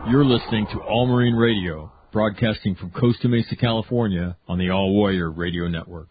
You're listening to All Marine Radio, broadcasting from Costa Mesa, California, on the All Warrior Radio Network.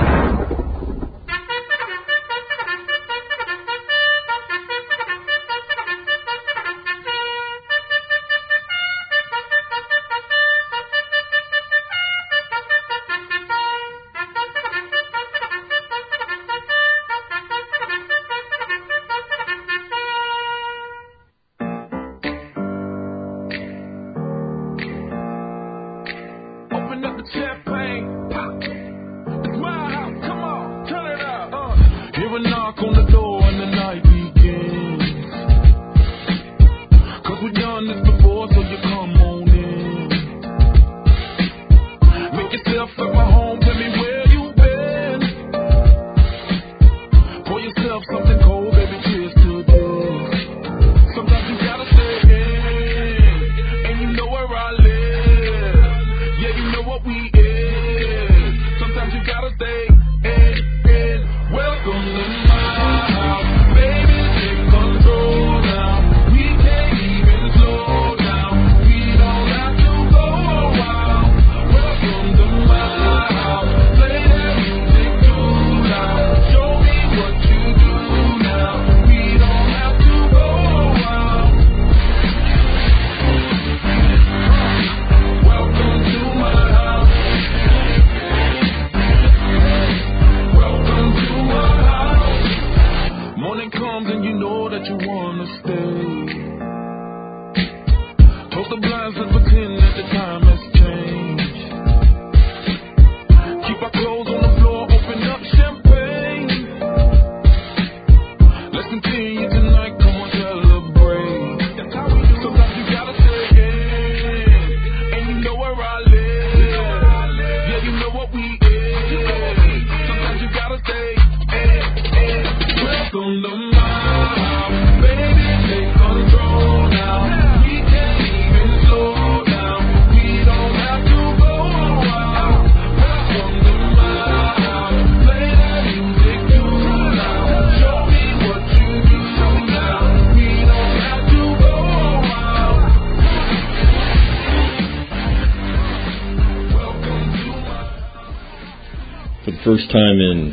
First time in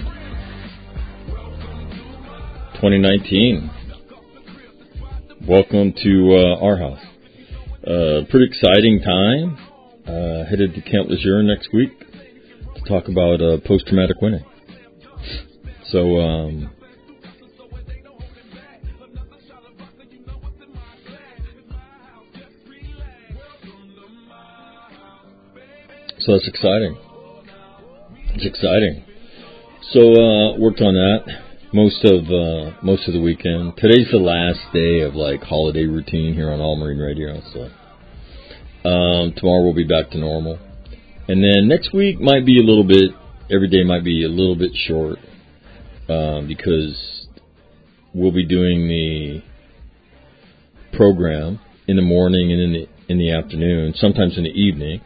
2019. Welcome to our house. Pretty exciting time. Headed to Camp Lejeune next week to talk about post-traumatic winning. So that's exciting. It's exciting. So worked on that most of the weekend. Today's the last day of holiday routine here on All Marine Radio. So tomorrow we'll be back to normal, and then next week might be every day might be a little bit short because we'll be doing the program in the morning and in the afternoon, sometimes in the evening.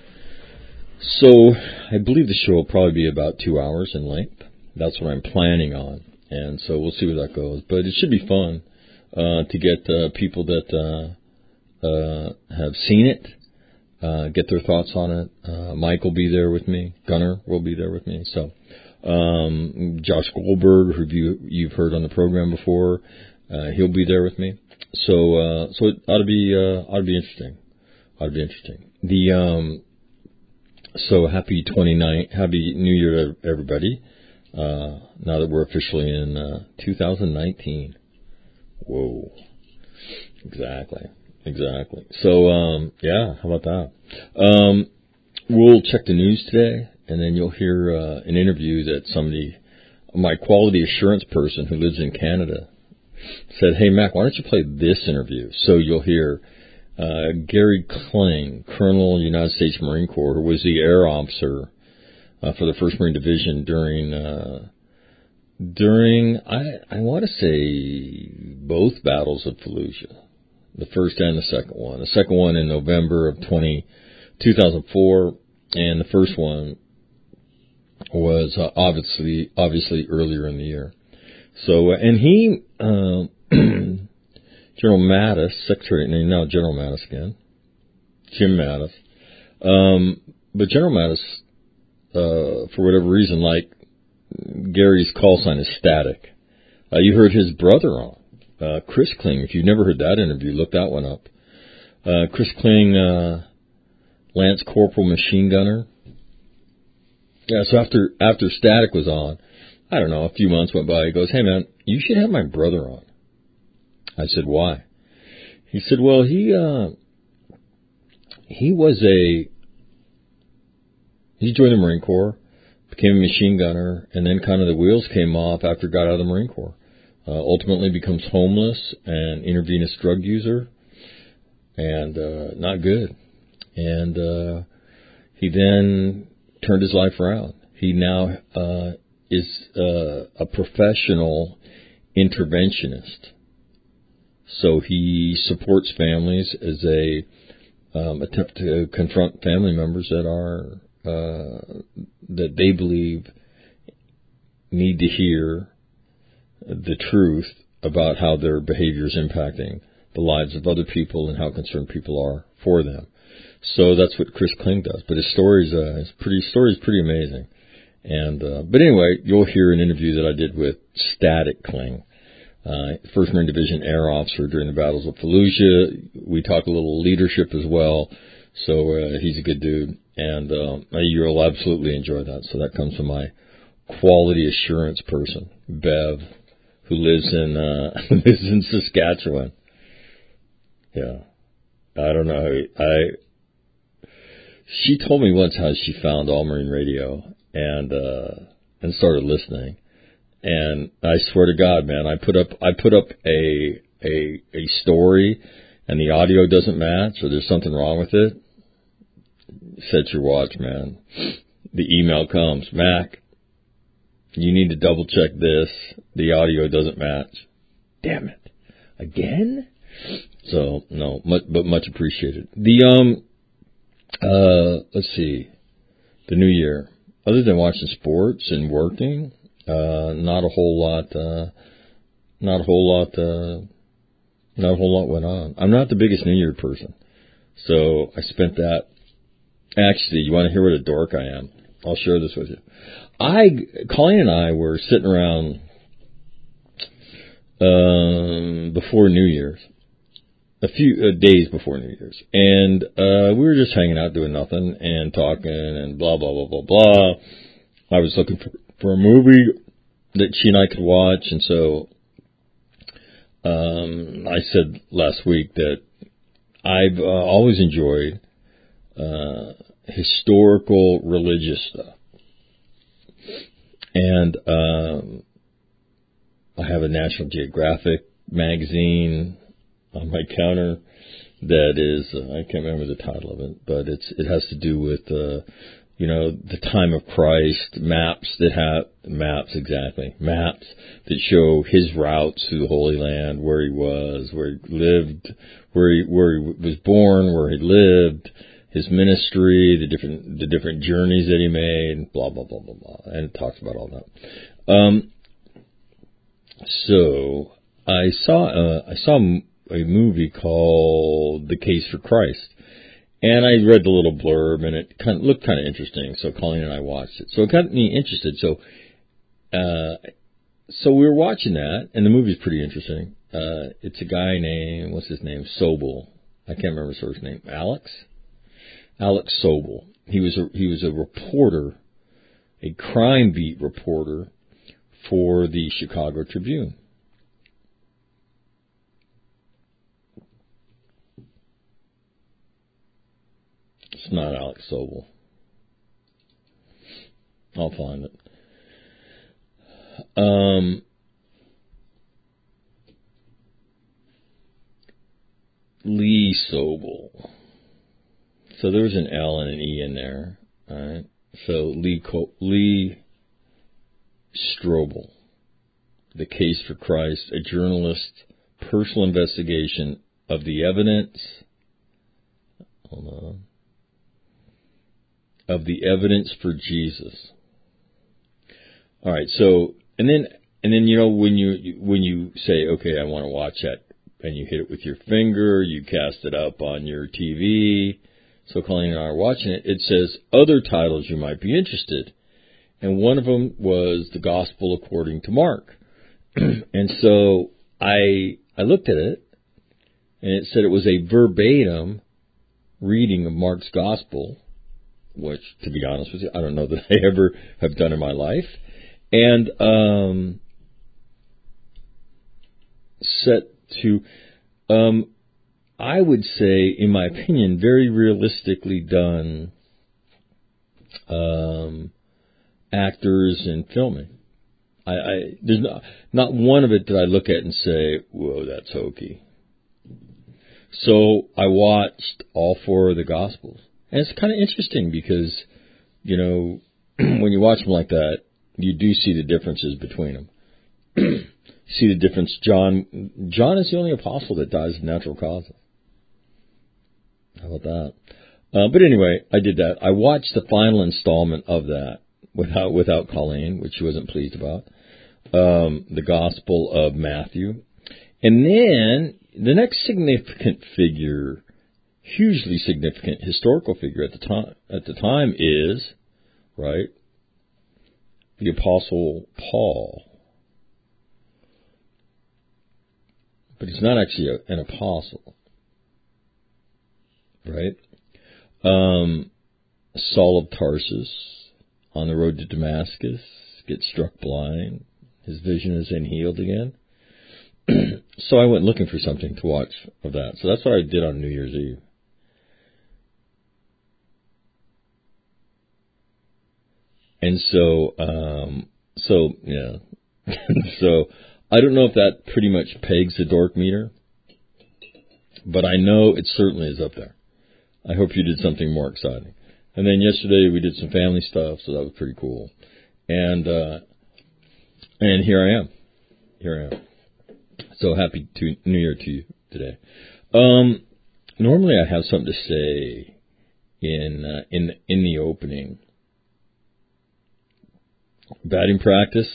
So I believe the show will probably be about 2 hours in length. That's what I'm planning on, and so we'll see where that goes. But it should be fun to get people that have seen it, get their thoughts on it. Mike will be there with me. Gunnar will be there with me. So Josh Goldberg, who you've heard on the program before, he'll be there with me. So it ought to be interesting. So happy New Year to everybody. Now that we're officially in 2019. Whoa. Exactly. So, how about that? We'll check the news today, and then you'll hear an interview that my quality assurance person who lives in Canada said, "Hey, Mac, why don't you play this interview?" So you'll hear Gary Kling, Colonel, United States Marine Corps, who was the air officer for the 1st Marine Division during I want to say both battles of Fallujah, the first and the second one. The second one in November of 2004, and the first one was obviously earlier in the year. So, and he General Mattis, Secretary, now General Mattis again, Jim Mattis. But General Mattis, for whatever reason, like Gary's call sign is Static. You heard his brother on, Chris Kling. If you've never heard that interview, look that one up. Chris Kling, Lance Corporal Machine Gunner. Yeah, so after Static was on, I don't know, a few months went by. He goes, "Hey man, you should have my brother on." I said, "Why?" He said, "Well, he joined the Marine Corps, became a machine gunner, and then kind of the wheels came off after he got out of the Marine Corps. Ultimately becomes homeless and intravenous drug user, and not good. And he then turned his life around. He now is a professional interventionist. So he supports families as they attempt to confront family members that are that they believe need to hear the truth about how their behavior is impacting the lives of other people and how concerned people are for them. So that's what Chris Kling does. But his story is pretty amazing. And but anyway, you'll hear an interview that I did with Static Kling, 1st Marine Division Air Officer during the battles of Fallujah. We talk a little leadership as well. So he's a good dude, and you'll absolutely enjoy that. So that comes from my quality assurance person, Bev, who lives in Saskatchewan. Yeah, I don't know. She told me once how she found All Marine Radio and started listening. And I swear to God, man, I put up a story, and the audio doesn't match, or there's something wrong with it. Set your watch, man. The email comes, Mac, you need to double check this. The audio doesn't match. Damn it. Again? So, no, but much appreciated. Let's see. The new year. Other than watching sports and working, not a whole lot went on. I'm not the biggest New Year person. So I spent that. Actually, you want to hear what a dork I am? I'll share this with you. Colleen and I were sitting around before New Year's, a few days before New Year's, and we were just hanging out doing nothing and talking and blah blah blah blah blah. I was looking for a movie that she and I could watch, and so I said last week that I've always enjoyed historical religious stuff. And I have a National Geographic magazine on my counter that is, I can't remember the title of it, but it has to do with, the time of Christ, maps that show his routes through the Holy Land, where he was, where he lived, where he was born, where he lived, his ministry, the different journeys that he made, blah blah blah blah blah, and it talks about all that. So I saw a movie called The Case for Christ, and I read the little blurb, and it looked kind of interesting. So Colleen and I watched it. So it got me interested. So we were watching that, and the movie's pretty interesting. It's a guy named, what's his name? Sobel. I can't remember his first name. Alex Sobel. He was a reporter, a crime beat reporter for the Chicago Tribune. It's not Alex Sobel. I'll find it. Lee Sobel. So there was an L and an E in there. All right. So Lee Strobel, The Case for Christ, a journalist's personal investigation of the evidence. Hold on. Of the evidence for Jesus. All right. So and then when you say, okay, I want to watch that and you hit it with your finger, you cast it up on your TV. So Colleen and I are watching it. It says other titles you might be interested. And one of them was the Gospel according to Mark. And so I looked at it, and it said it was a verbatim reading of Mark's Gospel, which, to be honest with you, I don't know that I ever have done in my life. And set to, I would say, in my opinion, very realistically done actors and filming. There's not one of it that I look at and say, whoa, that's hokey. So I watched all 4 of the Gospels. And it's kind of interesting because, when you watch them like that, you do see the differences between them. See the difference. John is the only apostle that dies of natural causes. How about that? But anyway, I did that. I watched the final installment of that without Colleen, which she wasn't pleased about. The Gospel of Matthew. And then the next significant figure, hugely significant historical figure at the time is, right, the Apostle Paul. But he's not actually an apostle, right? Saul of Tarsus, on the road to Damascus, gets struck blind. His vision is then healed again. So I went looking for something to watch of that. So that's what I did on New Year's Eve. And so yeah. So I don't know if that pretty much pegs the dork meter, but I know it certainly is up there. I hope you did something more exciting. And then yesterday we did some family stuff, so that was pretty cool. And here I am. So happy New Year to you today. Normally I have something to say in the opening. Batting practice.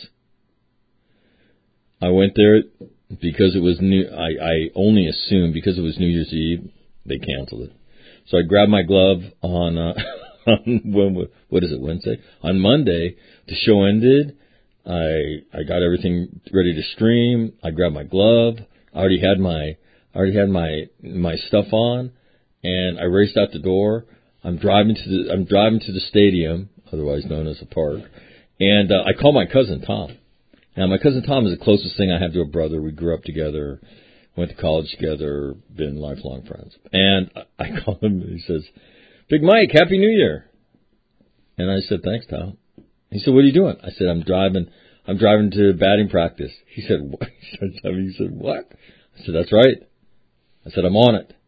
I went there because it was new. I only assumed because it was New Year's Eve, they canceled it. So I grabbed my glove on what is it, Wednesday? On Monday, the show ended. I got everything ready to stream. I grabbed my glove. I already had my stuff on, and I raced out the door. I'm driving to the stadium, otherwise known as the park, and I called my cousin Tom. Now, my cousin Tom is the closest thing I have to a brother. We grew up together, went to college together, been lifelong friends. And I called him, and he says, "Big Mike, Happy New Year." And I said, "Thanks, Tom." He said, "What are you doing?" I said, I'm driving to batting practice." He said, "What?" He said, "What?" I said, "That's right." I said, "I'm on it."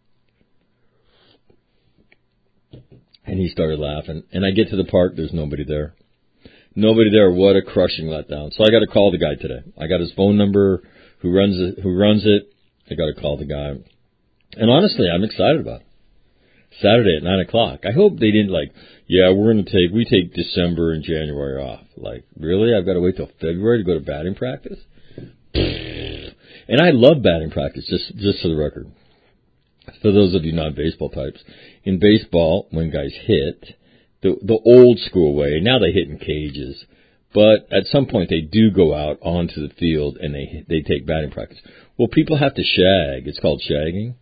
And he started laughing. And I get to the park, there's nobody there. Nobody there. What a crushing letdown. So I got to call the guy today. I got his phone number, who runs it. I got to call the guy. And honestly, I'm excited about it. Saturday at 9:00. I hope they didn't we take December and January off. Like, really? I've got to wait till February to go to batting practice? And I love batting practice, just for the record. For those of you non-baseball types. In baseball, when guys hit, the old school way, now they hit in cages, but at some point they do go out onto the field and they take batting practice. Well, people have to shag. It's called shagging.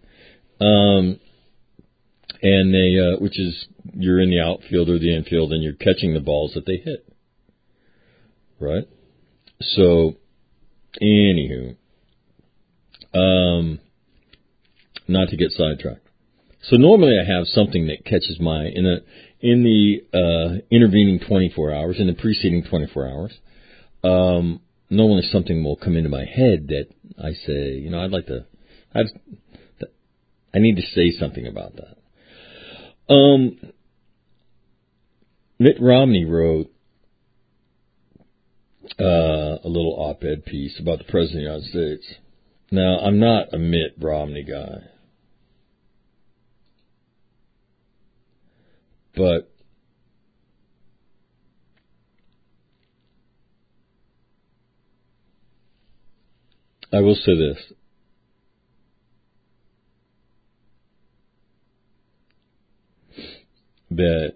And they, which is, you're in the outfield or the infield and you're catching the balls that they hit. Right? So, anywho, not to get sidetracked. So normally I have something that catches my, in the intervening 24 hours, in the preceding 24 hours, normally something will come into my head that I say, I need to say something about that. Mitt Romney wrote a little op-ed piece about the President of the United States. Now, I'm not a Mitt Romney guy, but I will say this. that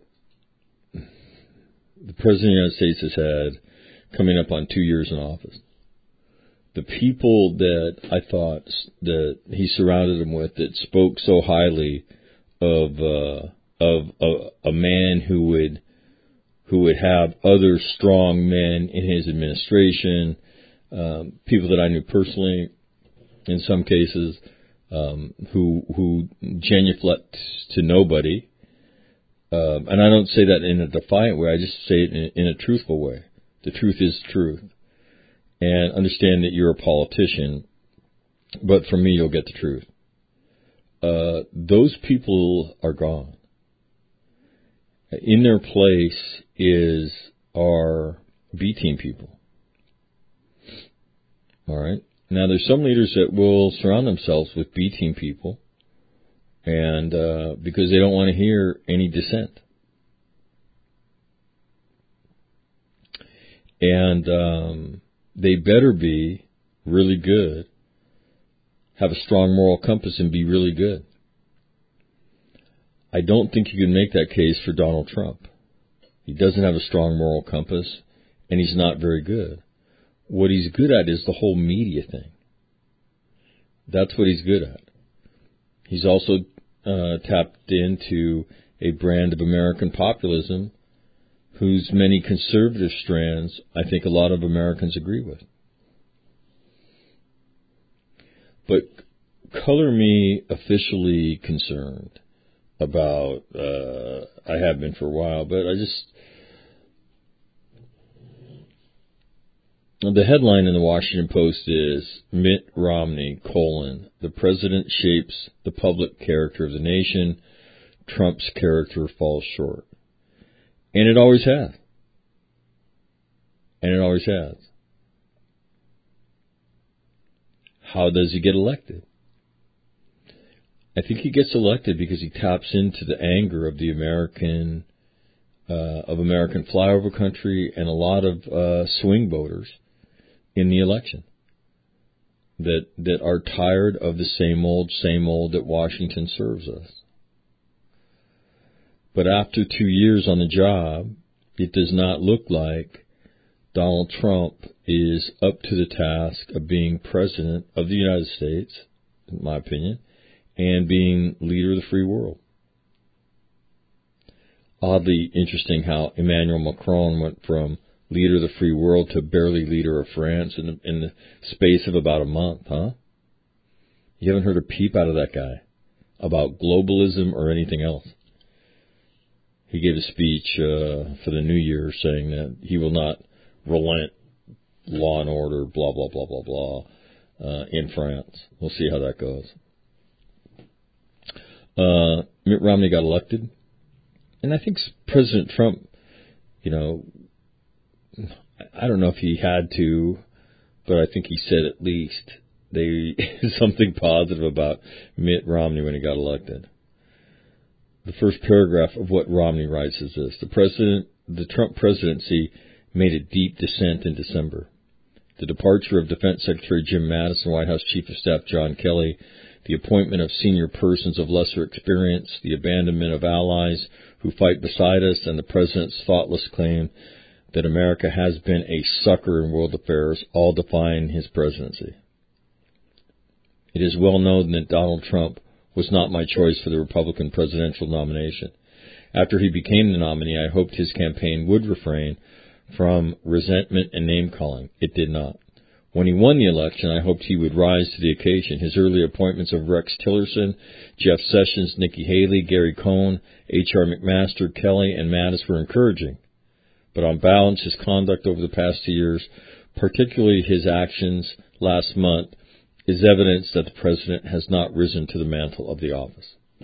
the President of the United States has had coming up on 2 years in office. The people that I thought that he surrounded him with that spoke so highly of a man who would have other strong men in his administration, people that I knew personally, in some cases, who genuflect to nobody. And I don't say that in a defiant way. I just say it in a truthful way. The truth is truth. And understand that you're a politician, but from me you'll get the truth. Those people are gone. In their place is our B-team people. All right? Now, there's some leaders that will surround themselves with B-team people, and because they don't want to hear any dissent. And they better be really good, have a strong moral compass, and be really good. I don't think you can make that case for Donald Trump. He doesn't have a strong moral compass, and he's not very good. What he's good at is the whole media thing. That's what he's good at. He's also tapped into a brand of American populism whose many conservative strands I think a lot of Americans agree with. But color me officially concerned about, I have been for a while, but the headline in the Washington Post is Mitt Romney, the president shapes the public character of the nation, Trump's character falls short. And it always has. And it always has. How does he get elected? I think he gets elected because he taps into the anger of the American flyover country and a lot of swing voters in the election that are tired of the same old that Washington serves us. But after 2 years on the job, it does not look like Donald Trump is up to the task of being president of the United States, in my opinion, and being leader of the free world. Oddly interesting how Emmanuel Macron went from leader of the free world to barely leader of France in the space of about a month, huh? You haven't heard a peep out of that guy about globalism or anything else. He gave a speech for the New Year saying that he will not relent law and order, blah, blah, blah, blah, blah, in France. We'll see how that goes. Mitt Romney got elected. And I think President Trump, I don't know if he had to, but I think he said at least something positive about Mitt Romney when he got elected. The first paragraph of what Romney writes is this: the Trump presidency made a deep descent in December. The departure of Defense Secretary Jim Mattis and White House Chief of Staff John Kelly, the appointment of senior persons of lesser experience, the abandonment of allies who fight beside us, and the president's thoughtless claim that America has been a sucker in world affairs all define his presidency. It is well known that Donald Trump was not my choice for the Republican presidential nomination. After he became the nominee, I hoped his campaign would refrain from resentment and name-calling. It did not. When he won the election, I hoped he would rise to the occasion. His early appointments of Rex Tillerson, Jeff Sessions, Nikki Haley, Gary Cohn, H.R. McMaster, Kelly, and Mattis were encouraging. But on balance, his conduct over the past 2 years, particularly his actions last month, is evidence that the president has not risen to the mantle of the office.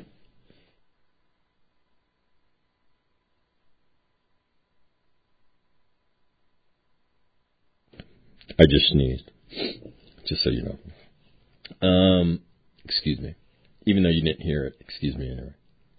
I just sneezed, just so you know. Excuse me. Even though you didn't hear it, excuse me anyway.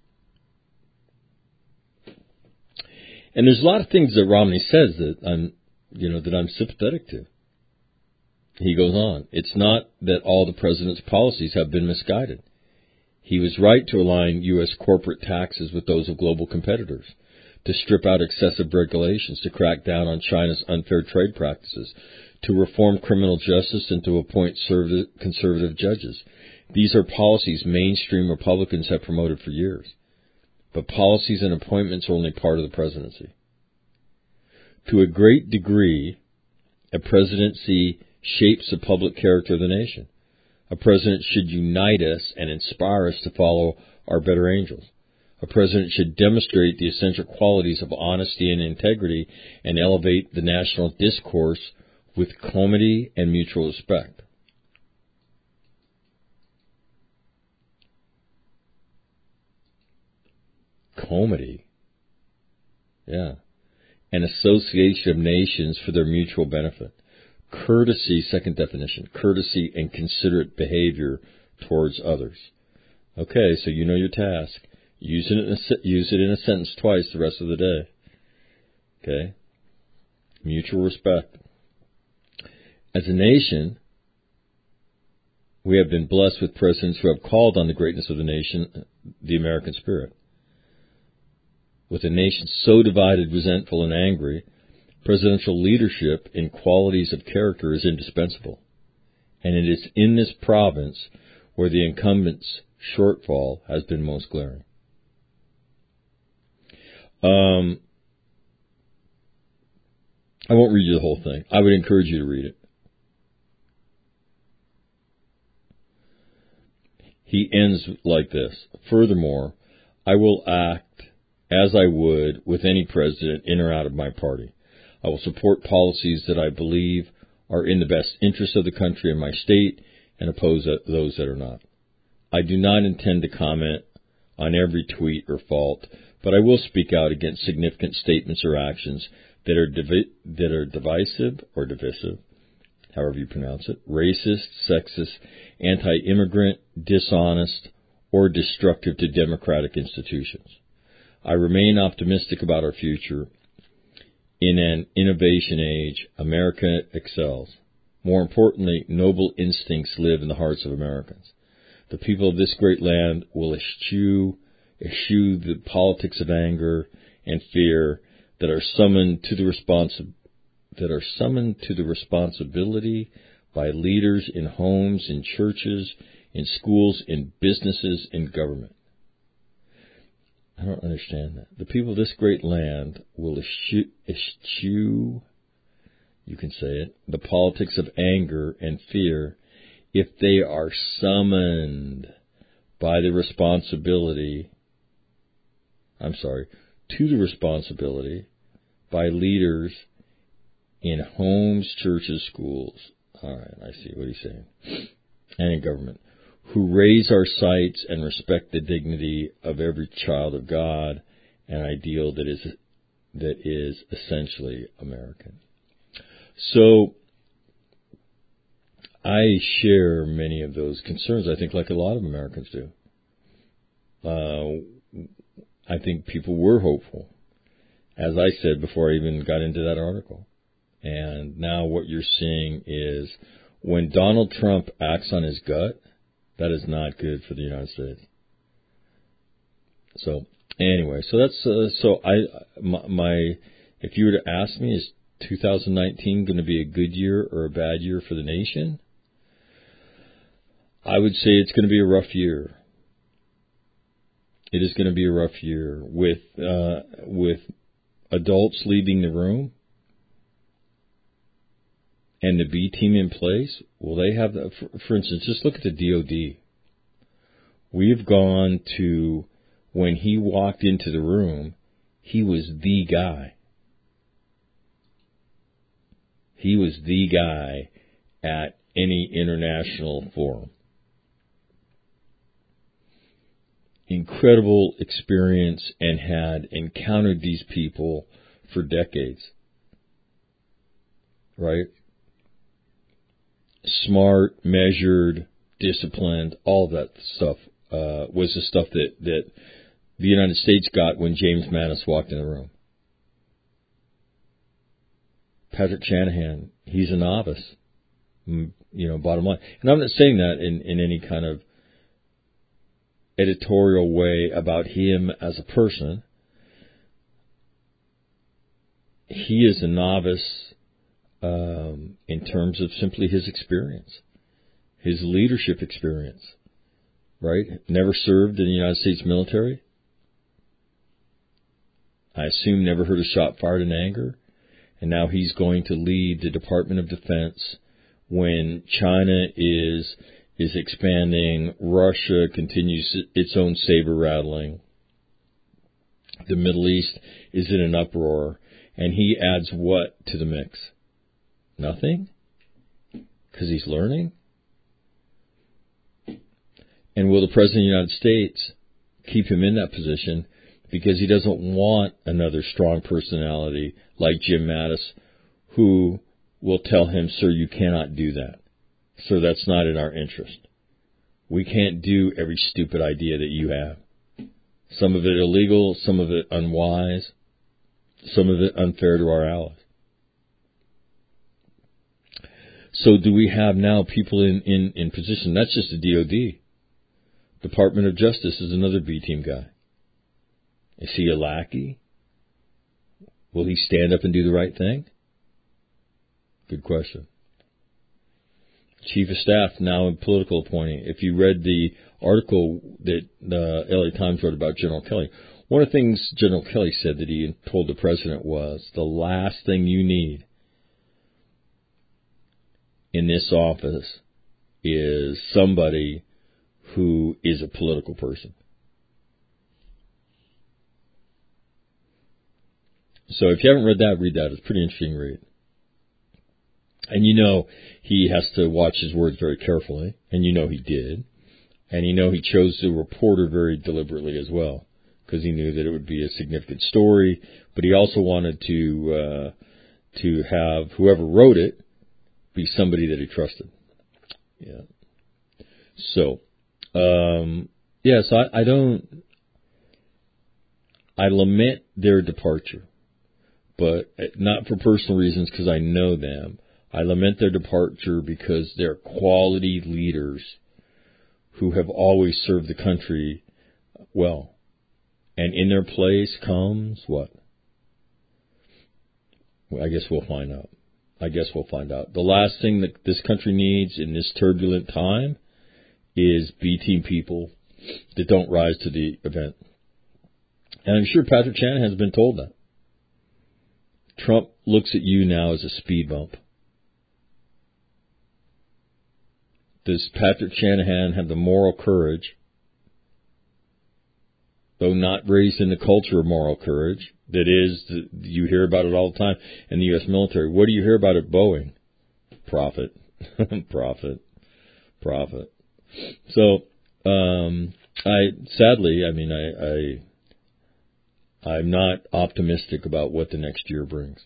And there's a lot of things that Romney says that I'm sympathetic to. He goes on, it's not that all the president's policies have been misguided. He was right to align U.S. corporate taxes with those of global competitors, to strip out excessive regulations, to crack down on China's unfair trade practices, to reform criminal justice, and to appoint conservative judges. These are policies mainstream Republicans have promoted for years. But policies and appointments are only part of the presidency. To a great degree, a presidency shapes the public character of the nation. A president should unite us and inspire us to follow our better angels. A president should demonstrate the essential qualities of honesty and integrity and elevate the national discourse with comity and mutual respect. Comity. Yeah. An association of nations for their mutual benefit. Courtesy, second definition, courtesy and considerate behavior towards others. Okay, so you know your task. Use it in a sentence twice the rest of the day. Okay? Mutual respect. As a nation, we have been blessed with presidents who have called on the greatness of the nation, the American spirit. With a nation so divided, resentful, and angry, presidential leadership in qualities of character is indispensable. And it is in this province where the incumbent's shortfall has been most glaring. I won't read you the whole thing. I would encourage you to read it. He ends like this. Furthermore, I will act as I would with any president in or out of my party. I will support policies that I believe are in the best interest of the country and my state and oppose those that are not. I do not intend to comment on every tweet or fault, but I will speak out against significant statements or actions that are divisive or divisive, however you pronounce it, racist, sexist, anti-immigrant, dishonest, or destructive to democratic institutions. I remain optimistic about our future. In an innovation age, America excels. More importantly, noble instincts live in the hearts of Americans. The people of this great land will eschew the politics of anger and fear that are summoned to the responsibility by leaders in homes, in churches, in schools, in businesses, in government. I don't understand that. The people of this great land will eschew, you can say it, the politics of anger and fear if they are summoned by the responsibility, to the responsibility by leaders in homes, churches, schools. All right, I see what he's saying. And in government, who raise our sights and respect the dignity of every child of God, an ideal that is essentially American. So I share many of those concerns, I think, like a lot of Americans do. I think people were hopeful, as I said before I even got into that article. And now what you're seeing is when Donald Trump acts on his gut, that is not good for the United States. So anyway, so that's if you were to ask me, is 2019 going to be a good year or a bad year for the nation? I would say it's going to be a rough year. It is going to be a rough year with adults leaving the room and the B team in place. Will they have the, for instance, just look at the DOD. We've gone to, when he walked into the room, he was the guy. He was the guy at any international forum. Incredible experience and had encountered these people for decades. Right? Smart, measured, disciplined, all of that stuff was the stuff that the United States got when James Mattis walked in the room. Patrick Shanahan, he's a novice, bottom line. And I'm not saying that in any kind of editorial way about him as a person. He is a novice in terms of simply his experience, his leadership experience, right? Never served in the United States military. I assume never heard a shot fired in anger. And now he's going to lead the Department of Defense when China is expanding, Russia continues its own saber rattling, the Middle East is in an uproar, and he adds what to the mix? Nothing? Because he's learning? And will the President of the United States keep him in that position because he doesn't want another strong personality like Jim Mattis who will tell him, sir, you cannot do that. So that's not in our interest. We can't do every stupid idea that you have. Some of it illegal, some of it unwise, some of it unfair to our allies. So do we have now people in position? That's just the DOD. Department of Justice is another B-team guy. Is he a lackey? Will he stand up and do the right thing? Good question. Chief of Staff, now a political appointee. If you read the article that the LA Times wrote about General Kelly, one of the things General Kelly said that he told the president was, the last thing you need in this office is somebody who is a political person. So if you haven't read that, read that. It's a pretty interesting read. And you know he has to watch his words very carefully, and you know he did. And you know he chose the reporter very deliberately as well, because he knew that it would be a significant story, but he also wanted to have whoever wrote it be somebody that he trusted. Yeah. So, yes, I lament their departure, but not for personal reasons because I know them. I lament their departure because they're quality leaders who have always served the country well. And in their place comes what? Well, I guess we'll find out. The last thing that this country needs in this turbulent time is B-team people that don't rise to the event. And I'm sure Patrick Shanahan has been told that. Trump looks at you now as a speed bump. Does Patrick Shanahan have the moral courage, though not raised in the culture of moral courage, that is, you hear about it all the time in the U.S. military? What do you hear about at Boeing? Profit. Profit. So, I'm not optimistic about what the next year brings.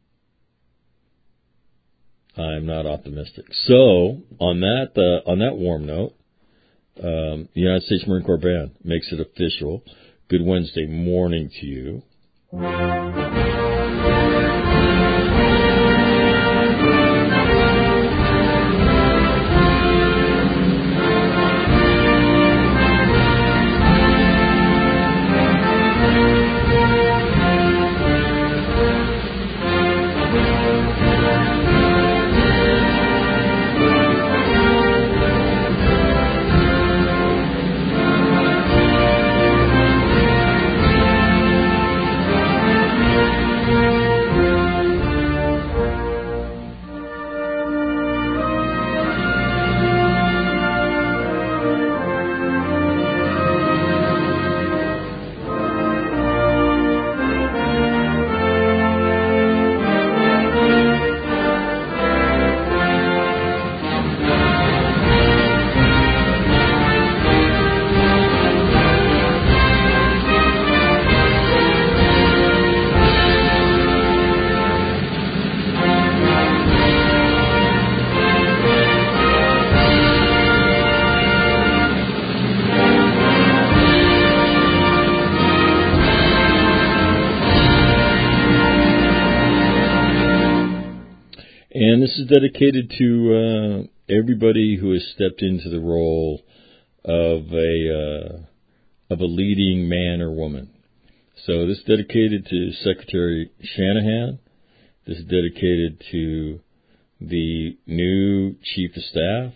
I'm not optimistic. So, on that warm note, the United States Marine Corps Band makes it official. Good Wednesday morning to you. And this is dedicated to everybody who has stepped into the role of of a leading man or woman. So this is dedicated to Secretary Shanahan. This is dedicated to the new Chief of Staff.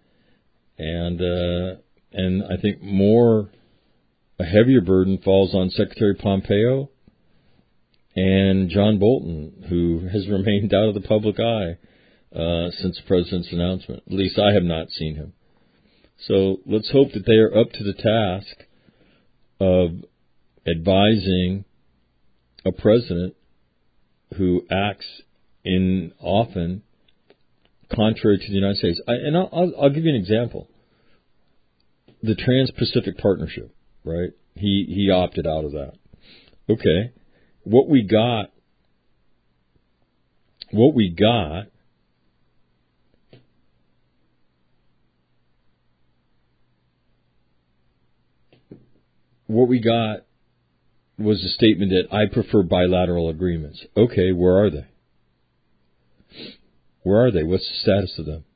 And I think a heavier burden falls on Secretary Pompeo and John Bolton, who has remained out of the public eye since the president's announcement. At least I have not seen him. So let's hope that they are up to the task of advising a president who acts often contrary to the United States. I'll give you an example. The Trans-Pacific Partnership, right? He opted out of that. Okay. What we got was a statement that I prefer bilateral agreements. Okay, where are they? Where are they? What's the status of them?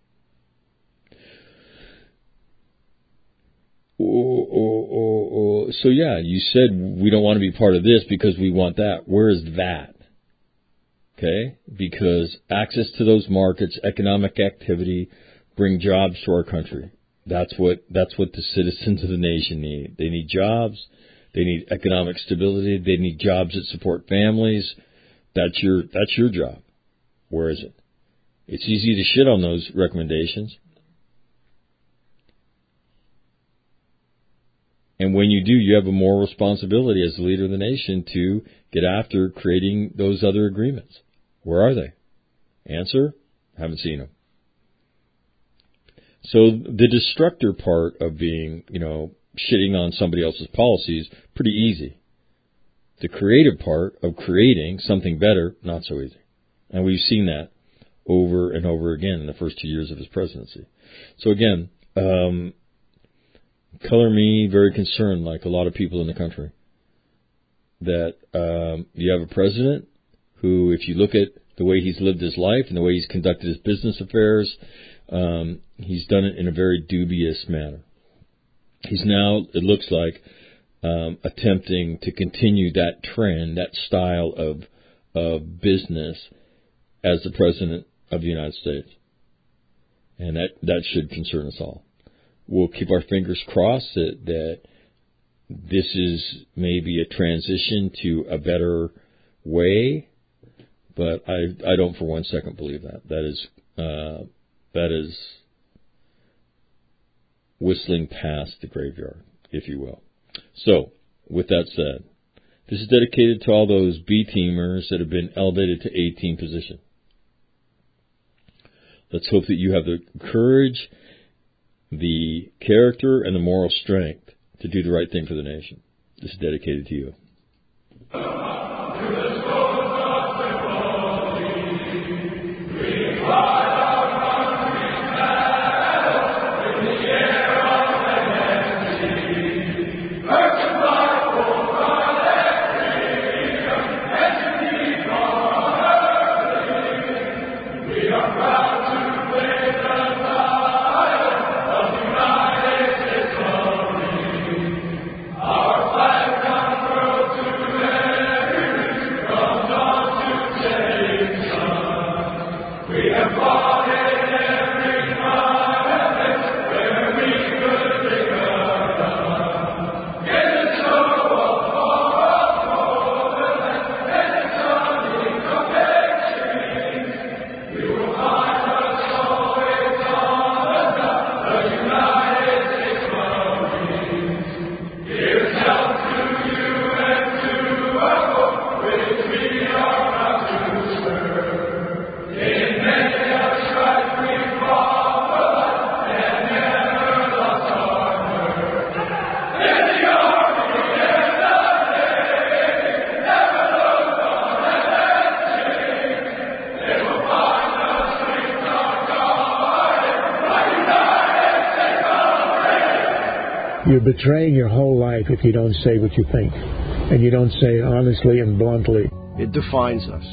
So yeah, you said we don't want to be part of this because we want that. Where is that? Okay? Because access to those markets, economic activity, bring jobs to our country. That's what the citizens of the nation need. They need jobs. They need economic stability. They need jobs that support families. That's your job. Where is it? It's easy to shit on those recommendations. And when you do, you have a moral responsibility as the leader of the nation to get after creating those other agreements. Where are they? Answer? Haven't seen them. So the destructor part of being, shitting on somebody else's policies, pretty easy. The creative part of creating something better, not so easy. And we've seen that over and over again in the first 2 years of his presidency. So again, color me very concerned, like a lot of people in the country, that you have a president who, if you look at the way he's lived his life and the way he's conducted his business affairs, he's done it in a very dubious manner. He's now, it looks like, attempting to continue that trend, that style of business as the President of the United States. And that should concern us all. We'll keep our fingers crossed that this is maybe a transition to a better way, but I don't for 1 second believe that. That is whistling past the graveyard, if you will. So, with that said, this is dedicated to all those B-teamers that have been elevated to A-team position. Let's hope that you have the courage, the character, and the moral strength to do the right thing for the nation. This is dedicated to you. You're betraying your whole life if you don't say what you think, and you don't say it honestly and bluntly. It defines us.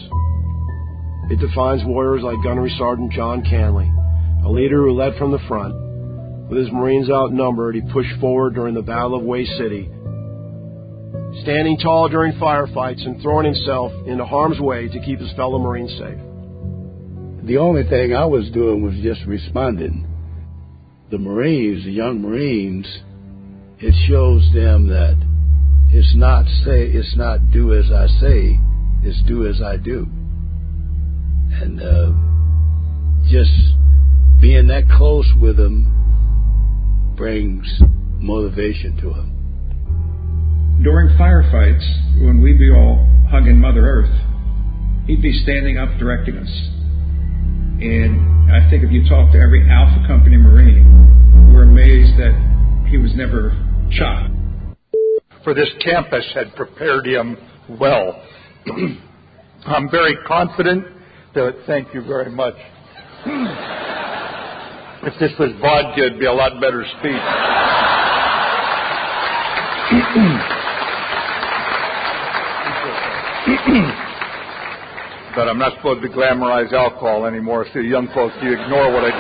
It defines warriors like Gunnery Sergeant John Canley, a leader who led from the front, With his Marines outnumbered, he pushed forward during the Battle of Way City, standing tall during firefights and throwing himself into harm's way to keep his fellow Marines safe. The only thing I was doing was just responding. The Marines, the young Marines, it shows them that it's not do as I say, it's do as I do. And just being that close with them brings motivation to them. During firefights, when we'd be all hugging Mother Earth, he'd be standing up directing us. And I think if you talk to every Alpha Company Marine, we're amazed that he was never shot. For this campus had prepared him well. I'm very confident that, thank you very much. If this was vodka, it'd be a lot better speech. But I'm not supposed to glamorize alcohol anymore, so young folks, you ignore what I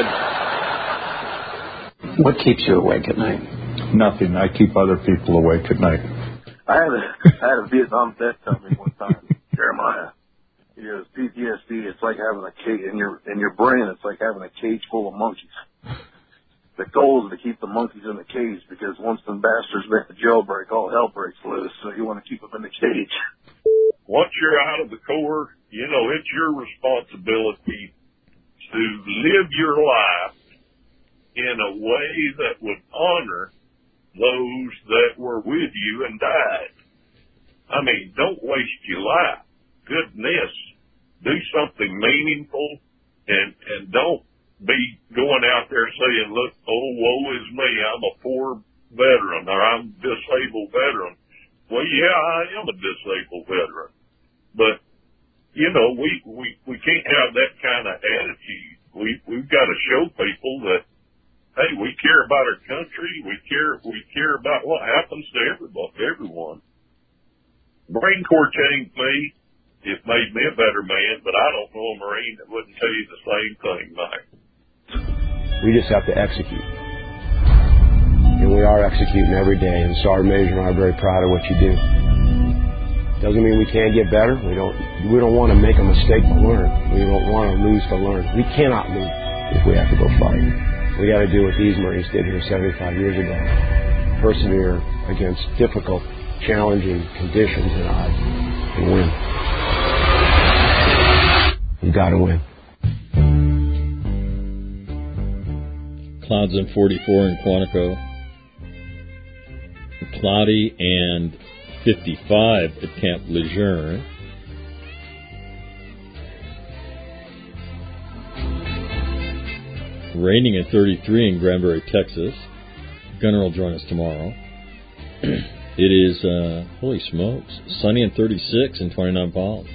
just said. What keeps you awake at night? Nothing. I keep other people awake at night. I had a Vietnam vet tell me one time, Jeremiah, he goes, PTSD, it's like having a cage in your brain, it's like having a cage full of monkeys. The goal is to keep the monkeys in the cage, because once the bastards make the jailbreak, all hell breaks loose, so you want to keep them in the cage. Once you're out of the Corps, you know, it's your responsibility to live your life in a way that would honor those that were with you and died. I mean, don't waste your life. Goodness, do something meaningful, and don't be going out there saying, look, oh, woe is me, I'm a poor veteran, or I'm a disabled veteran. Well, yeah, I am a disabled veteran. But, you know, we can't have that kind of attitude. We've got to show people that, hey, we care about our country. We care about what happens to everyone. Marine Corps changed me. It made me a better man, but I don't know a Marine that wouldn't tell you the same thing, Mike. We just have to execute. And we are executing every day, and Sergeant Major and I are very proud of what you do. Doesn't mean we can't get better. We don't want to make a mistake to learn. We don't want to lose to learn. We cannot lose if we have to go fight. We got to do what these Marines did here 75 years ago. Persevere against difficult, challenging conditions and odds and win. You got to win. Clouds and 44 in Quantico. Cloudy and 55 at Camp Lejeune. Raining at 33 in Granbury, Texas. Gunner will join us tomorrow. It is, holy smokes, sunny and 36 and 29 pounds.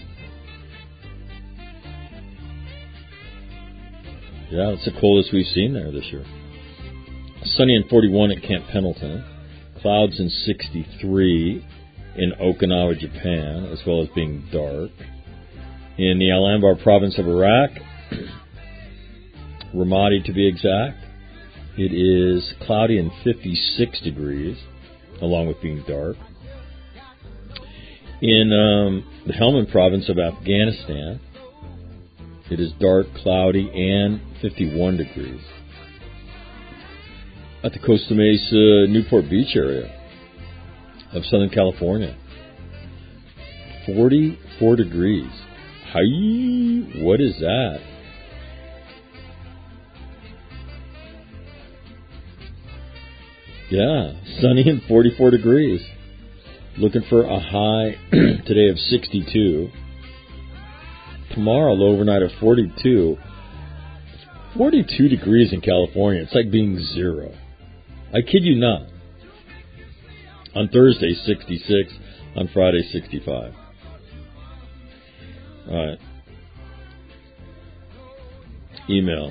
Yeah, it's the coldest we've seen there this year. Sunny and 41 at Camp Pendleton. Clouds and 63 in Okinawa, Japan, as well as being dark. In the Al Anbar province of Iraq, Ramadi to be exact, it is cloudy and 56 degrees, along with being dark. In the Helmand province of Afghanistan, it is dark, cloudy, and 51 degrees. At the Costa Mesa, Newport Beach area of Southern California, 44 degrees. Hi, what is that? Yeah, sunny and 44 degrees. Looking for a high today of 62. Tomorrow, low overnight of 42. 42 degrees in California. It's like being zero. I kid you not. On Thursday, 66. On Friday, 65. All right. Email.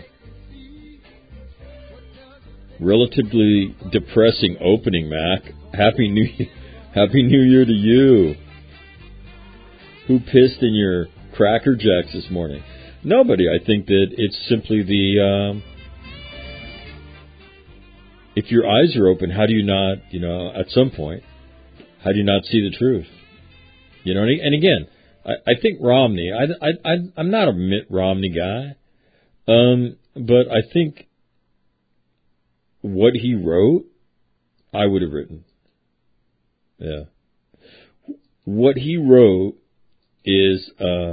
Relatively depressing opening, Mac. Happy New Year to you. Who pissed in your Cracker Jacks this morning? Nobody. I think that it's simply the if your eyes are open, how do you not, at some point, how do you not see the truth? And again, I think Romney, I'm not a Mitt Romney guy, but I think what he wrote, I would have written. Yeah. What he wrote is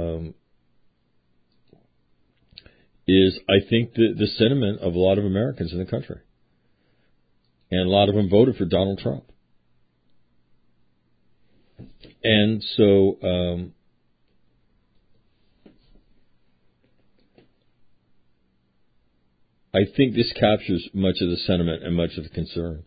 I think the sentiment of a lot of Americans in the country. And a lot of them voted for Donald Trump. And so I think this captures much of the sentiment and much of the concern.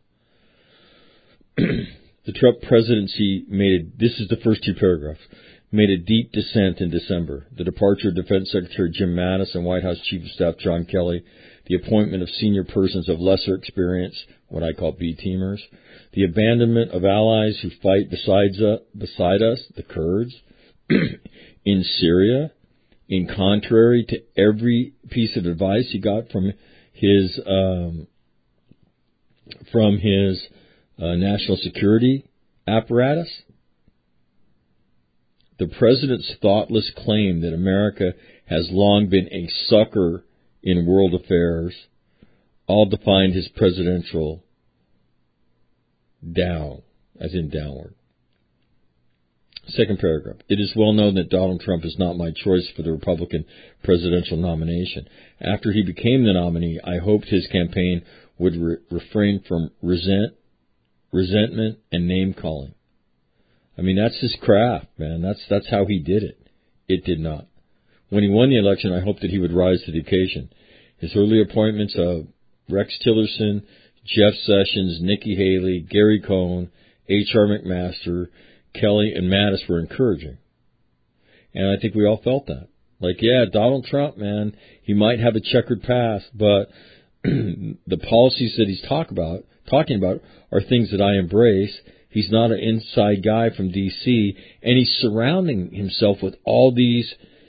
The Trump presidency this is the first two paragraphs, made a deep descent in December. The departure of Defense Secretary Jim Mattis and White House Chief of Staff John Kelly, the appointment of senior persons of lesser experience, what I call B-teamers, the abandonment of allies who fight beside us, the Kurds, in Syria, in contrary to every piece of advice he got from his national security apparatus. The president's thoughtless claim that America has long been a sucker in world affairs all defined his presidential down, as in downward. Second paragraph. It is well known that Donald Trump is not my choice for the Republican presidential nomination. After he became the nominee, I hoped his campaign would refrain from resentment and name-calling. I mean, that's his craft, man. That's how he did it. It did not. When he won the election, I hoped that he would rise to the occasion. His early appointments of Rex Tillerson, Jeff Sessions, Nikki Haley, Gary Cohn, H.R. McMaster, Kelly, and Mattis were encouraging. And I think we all felt that. Like, yeah, Donald Trump, man, he might have a checkered past, but the policies that he's talking about are things that I embrace. He's not an inside guy from D.C., and he's surrounding himself with all these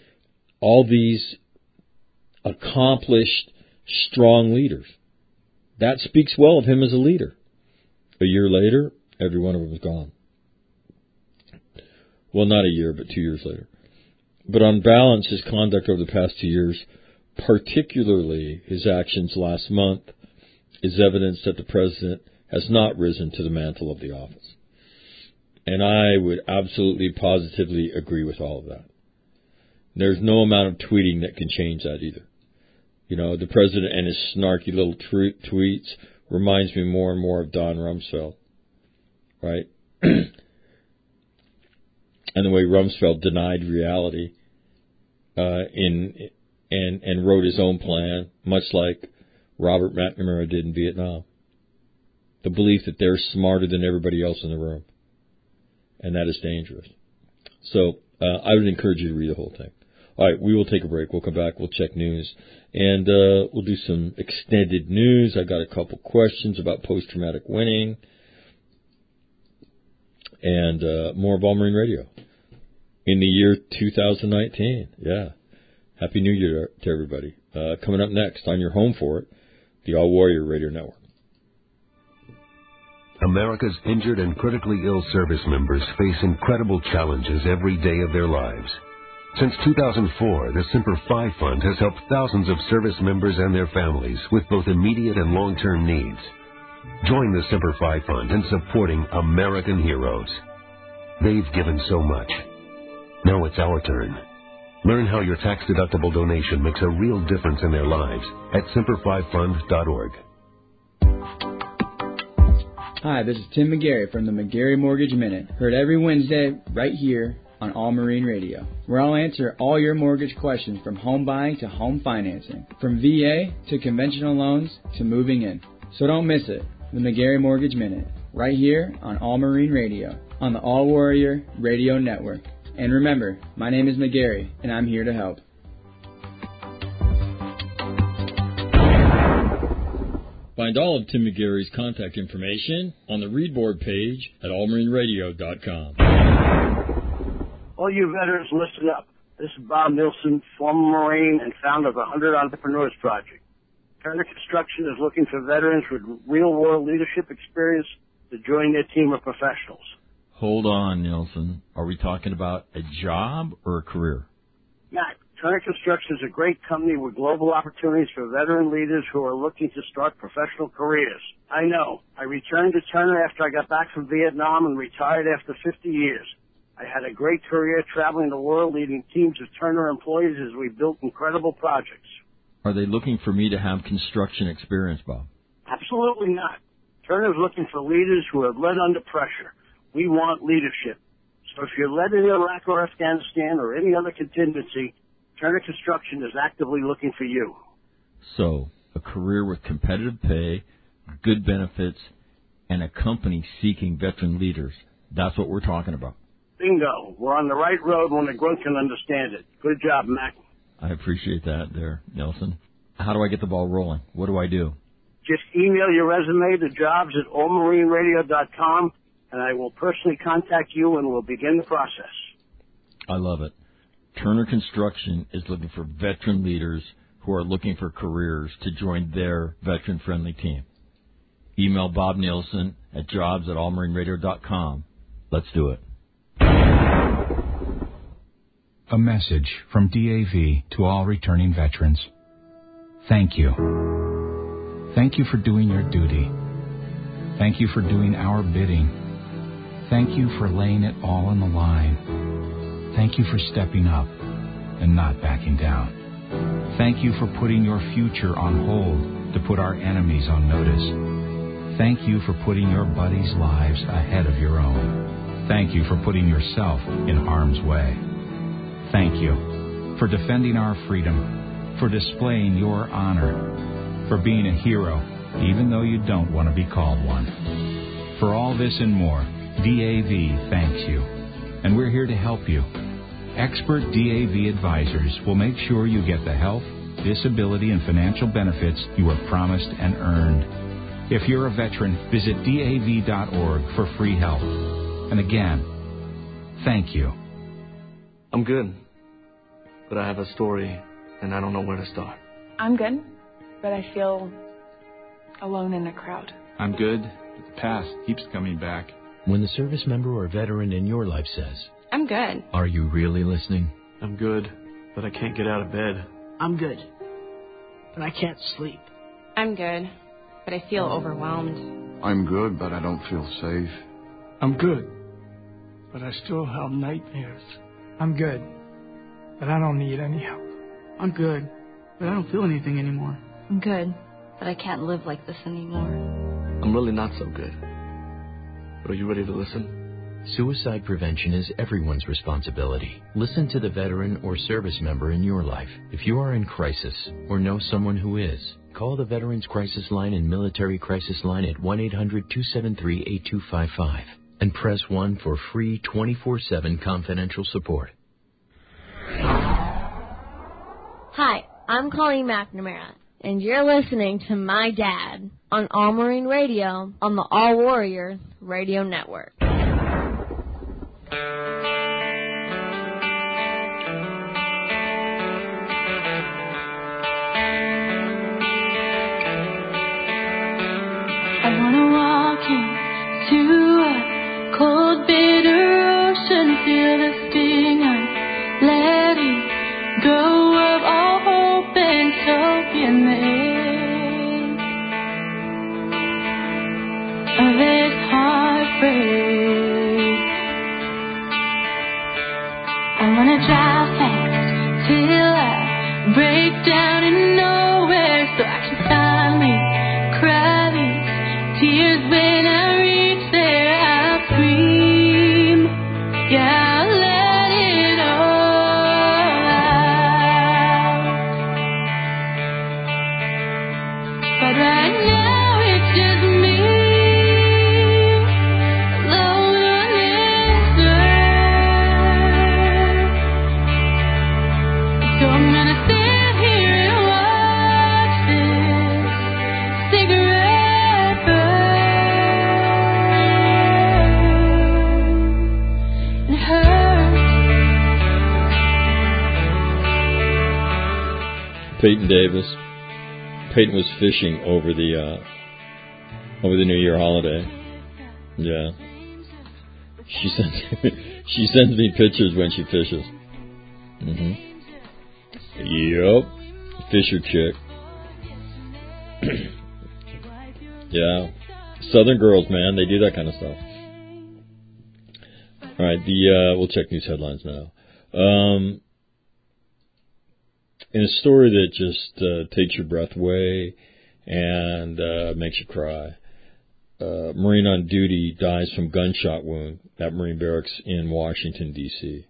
accomplished, strong leaders. That speaks well of him as a leader. A year later, every one of them is gone. Well, not a year, but 2 years later. But on balance, his conduct over the past 2 years, particularly his actions last month, is evidence that the president has not risen to the mantle of the office. And I would absolutely, positively agree with all of that. There's no amount of tweeting that can change that either. The president and his snarky little tweets reminds me more and more of Don Rumsfeld, right? And the way Rumsfeld denied reality and wrote his own plan, much like Robert McNamara did in Vietnam. The belief that they're smarter than everybody else in the room. And that is dangerous. So I would encourage you to read the whole thing. All right, we will take a break. We'll come back. We'll check news. And we'll do some extended news. I got a couple questions about post-traumatic winning. And more of All Marine Radio in the year 2019. Yeah. Happy New Year to everybody. Coming up next on your home for it, the All Warrior Radio Network. America's injured and critically ill service members face incredible challenges every day of their lives. Since 2004, the Semper Fi Fund has helped thousands of service members and their families with both immediate and long-term needs. Join the Semper Fi Fund in supporting American heroes. They've given so much. Now it's our turn. Learn how your tax-deductible donation makes a real difference in their lives at SemperFiFund.org. Hi, this is Tim McGarry from the McGarry Mortgage Minute, heard every Wednesday right here on All Marine Radio, where I'll answer all your mortgage questions from home buying to home financing, from VA to conventional loans to moving in. So don't miss it, the McGarry Mortgage Minute, right here on All Marine Radio, on the All Warrior Radio Network. And remember, my name is McGarry, and I'm here to help. Find all of Tim McGarry's contact information on the Readboard page at allmarineradio.com. All you veterans, listen up. This is Bob Nilsson, former Marine and founder of the 100 Entrepreneurs Project. Turner Construction is looking for veterans with real-world leadership experience to join their team of professionals. Hold on, Nelson. Are we talking about a job or a career? Matt, Turner Construction is a great company with global opportunities for veteran leaders who are looking to start professional careers. I know. I returned to Turner after I got back from Vietnam and retired after 50 years. I had a great career traveling the world leading teams of Turner employees as we built incredible projects. Are they looking for me to have construction experience, Bob? Absolutely not. Turner's looking for leaders who have led under pressure. We want leadership. So if you're led in Iraq or Afghanistan or any other contingency, Turner Construction is actively looking for you. So, a career with competitive pay, good benefits, and a company seeking veteran leaders. That's what we're talking about. Bingo. We're on the right road when the grunt can understand it. Good job, Mac. I appreciate that there, Nelson. How do I get the ball rolling? What do I do? Just email your resume to jobs@allmarineradio.com, and I will personally contact you and we'll begin the process. I love it. Turner Construction is looking for veteran leaders who are looking for careers to join their veteran-friendly team. Email Bob Nielsen at jobs@allmarineradio.com. Let's do it. A message from DAV to all returning veterans. Thank you. Thank you for doing your duty. Thank you for doing our bidding. Thank you for laying it all on the line. Thank you for stepping up and not backing down. Thank you for putting your future on hold to put our enemies on notice. Thank you for putting your buddies' lives ahead of your own. Thank you for putting yourself in harm's way. Thank you for defending our freedom, for displaying your honor, for being a hero, even though you don't want to be called one. For all this and more, DAV thanks you, and we're here to help you. Expert DAV advisors will make sure you get the health, disability, and financial benefits you were promised and earned. If you're a veteran, visit DAV.org for free help. And again, thank you. I'm good, but I have a story, and I don't know where to start. I'm good, but I feel alone in a crowd. I'm good, but the past keeps coming back. When the service member or veteran in your life says, I'm good. Are you really listening? I'm good, but I can't get out of bed. I'm good, but I can't sleep. I'm good, but I feel overwhelmed. I'm good, but I don't feel safe. I'm good, but I still have nightmares. I'm good, but I don't need any help. I'm good, but I don't feel anything anymore. I'm good, but I can't live like this anymore. I'm really not so good. But are you ready to listen? Suicide prevention is everyone's responsibility. Listen to the veteran or service member in your life. If you are in crisis or know someone who is, call the Veterans Crisis Line and Military Crisis Line at 1-800-273-8255 and press 1 for free 24/7 confidential support. Hi, I'm Colleen McNamara, and you're listening to my dad on All Marine Radio on the All Warrior Radio Network. I wanna walk into a cold, bitter ocean, feel the sting of letting go of all hope and token of this heartbreak. I wanna drive fast till I break down in nowhere, so I can finally cry these tears when I reach there. I'll scream, yeah, I'll let it all out. But right now it's just me, alone on this earth. So I'm gonna sit here and watch this cigarette burn. It hurts. Peyton Davis, Peyton was fishing over the New Year holiday. Yeah. She sends me pictures when she fishes. Yep. Fisher chick. Yeah. Southern girls, man, they do that kind of stuff. All right, we'll check news headlines now. In a story that just takes your breath away and makes you cry. Marine on duty dies from gunshot wound at Marine Barracks in Washington, D.C.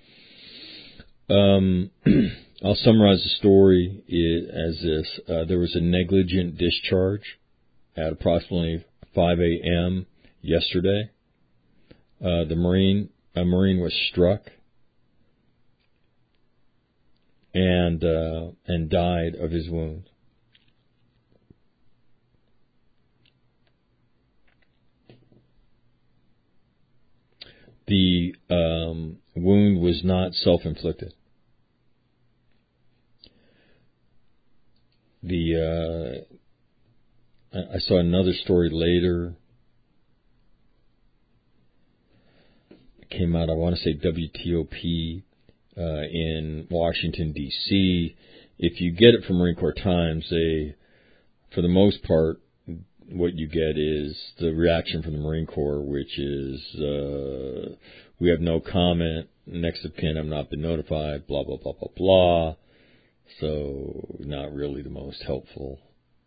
I'll summarize the story as this. There was a negligent discharge at approximately 5 a.m. yesterday. A Marine was struck and died of his wounds. The wound was not self-inflicted. I saw another story later. It came out, I want to say WTOP in Washington, D.C. If you get it from Marine Corps Times, for the most part, what you get is the reaction from the Marine Corps, which is, we have no comment, next of kin, I've not been notified, blah, blah, blah, blah, blah. So, not really the most helpful.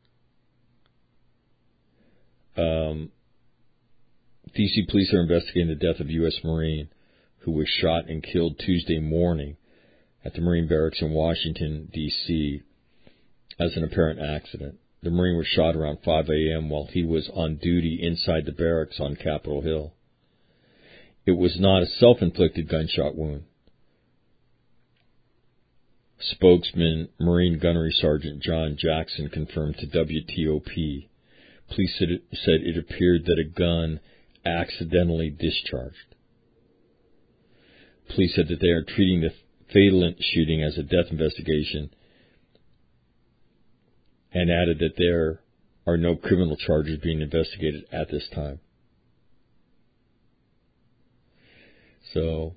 D.C. police are investigating the death of a U.S. Marine who was shot and killed Tuesday morning at the Marine Barracks in Washington, D.C. as an apparent accident. The Marine was shot around 5 a.m. while he was on duty inside the barracks on Capitol Hill. It was not a self-inflicted gunshot wound. Spokesman Marine Gunnery Sergeant John Jackson confirmed to WTOP. Police said it appeared that a gun accidentally discharged. Police said that they are treating the fatal shooting as a death investigation and added that there are no criminal charges being investigated at this time. So,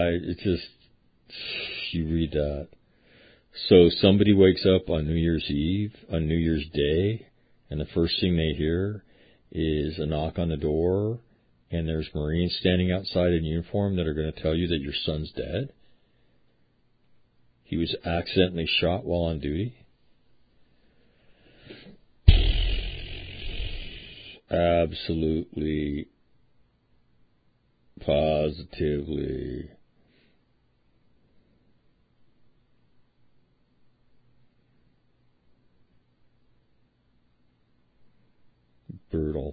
you read that. So somebody wakes up on New Year's Eve, on New Year's Day, and the first thing they hear is a knock on the door, and there's Marines standing outside in uniform that are going to tell you that your son's dead. He was accidentally shot while on duty. Absolutely, positively brutal.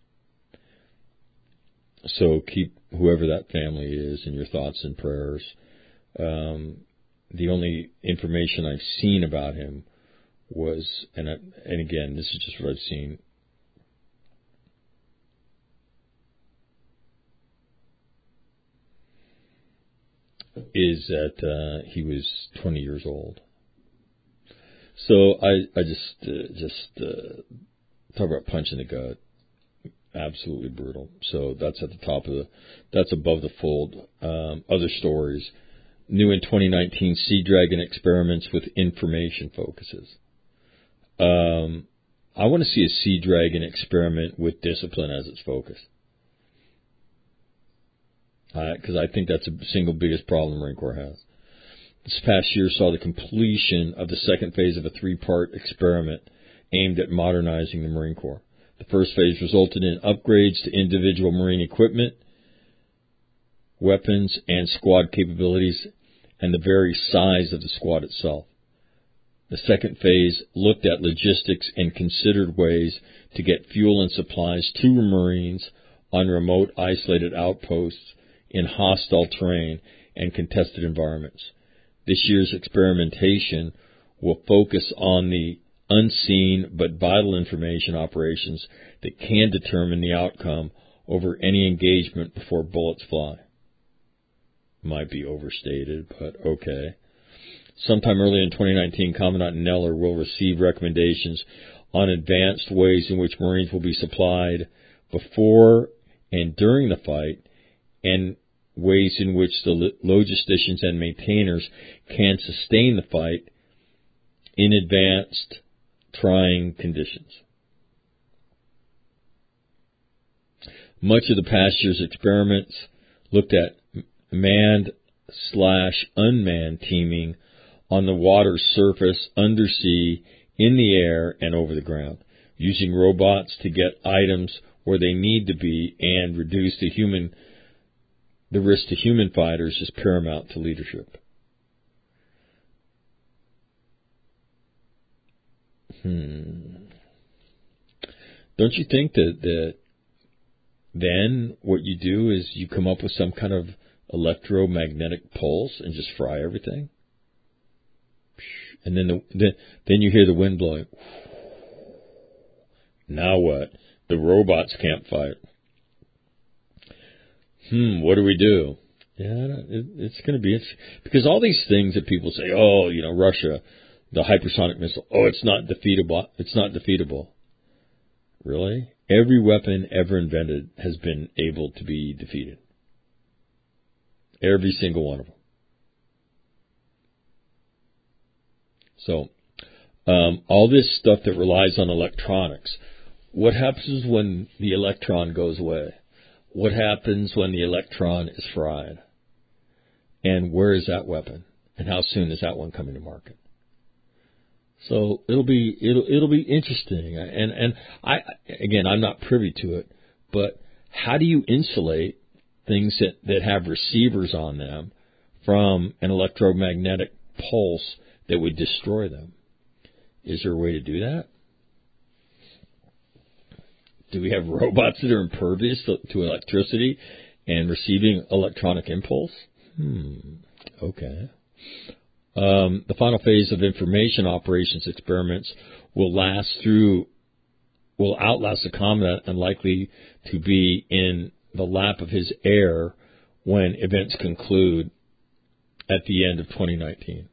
So keep whoever that family is in your thoughts and prayers. The only information I've seen about him was, and again, this is just what I've seen, is that he was 20 years old. So I just talk about punch in the gut. Absolutely brutal. So that's at the top of that's above the fold. Other stories. New in 2019, Sea Dragon experiments with information focuses. I want to see a Sea Dragon experiment with discipline as its focus. Because I think that's the single biggest problem the Marine Corps has. This past year saw the completion of the second phase of a 3-part experiment aimed at modernizing the Marine Corps. The first phase resulted in upgrades to individual Marine equipment, weapons, and squad capabilities, and the very size of the squad itself. The second phase looked at logistics and considered ways to get fuel and supplies to Marines on remote, isolated outposts in hostile terrain and contested environments. This year's experimentation will focus on the unseen but vital information operations that can determine the outcome over any engagement before bullets fly. Might be overstated, but okay. Sometime early in 2019, Commandant Neller will receive recommendations on advanced ways in which Marines will be supplied before and during the fight, and ways in which the logisticians and maintainers can sustain the fight in advanced, trying conditions. Much of the past year's experiments looked at manned/unmanned teaming on the water's surface, undersea, in the air, and over the ground, using robots to get items where they need to be and reduce the risk to human fighters is paramount to leadership. Don't you think that then what you do is you come up with some kind of electromagnetic pulse and just fry everything? And then you hear the wind blowing. Now what? The robots can't fight. What do we do? Yeah, it's going to be interesting. Because all these things that people say, Russia, the hypersonic missile, it's not defeatable. It's not defeatable. Really? Every weapon ever invented has been able to be defeated. Every single one of them. So, all this stuff that relies on electronics, what happens when the electron goes away? What happens when the electron is fried? And where is that weapon? And how soon is that one coming to market? So it'll be interesting. And I'm not privy to it, but how do you insulate things that have receivers on them from an electromagnetic pulse that would destroy them? Is there a way to do that? Do we have robots that are impervious to electricity and receiving electronic impulse? Okay. The final phase of information operations experiments will outlast the Commandant and likely to be in the lap of his heir when events conclude at the end of 2019.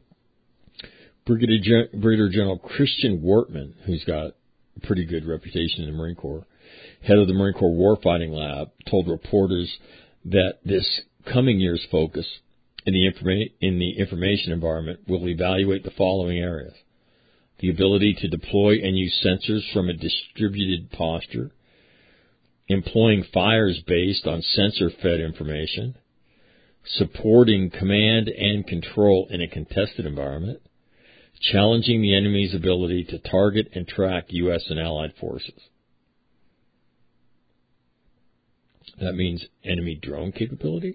Brigadier General Christian Wortman, who's got a pretty good reputation in the Marine Corps, head of the Marine Corps Warfighting Lab, told reporters that this coming year's focus in the information environment will evaluate the following areas: the ability to deploy and use sensors from a distributed posture, employing fires based on sensor-fed information, supporting command and control in a contested environment, challenging the enemy's ability to target and track U.S. and Allied forces. That means enemy drone capability?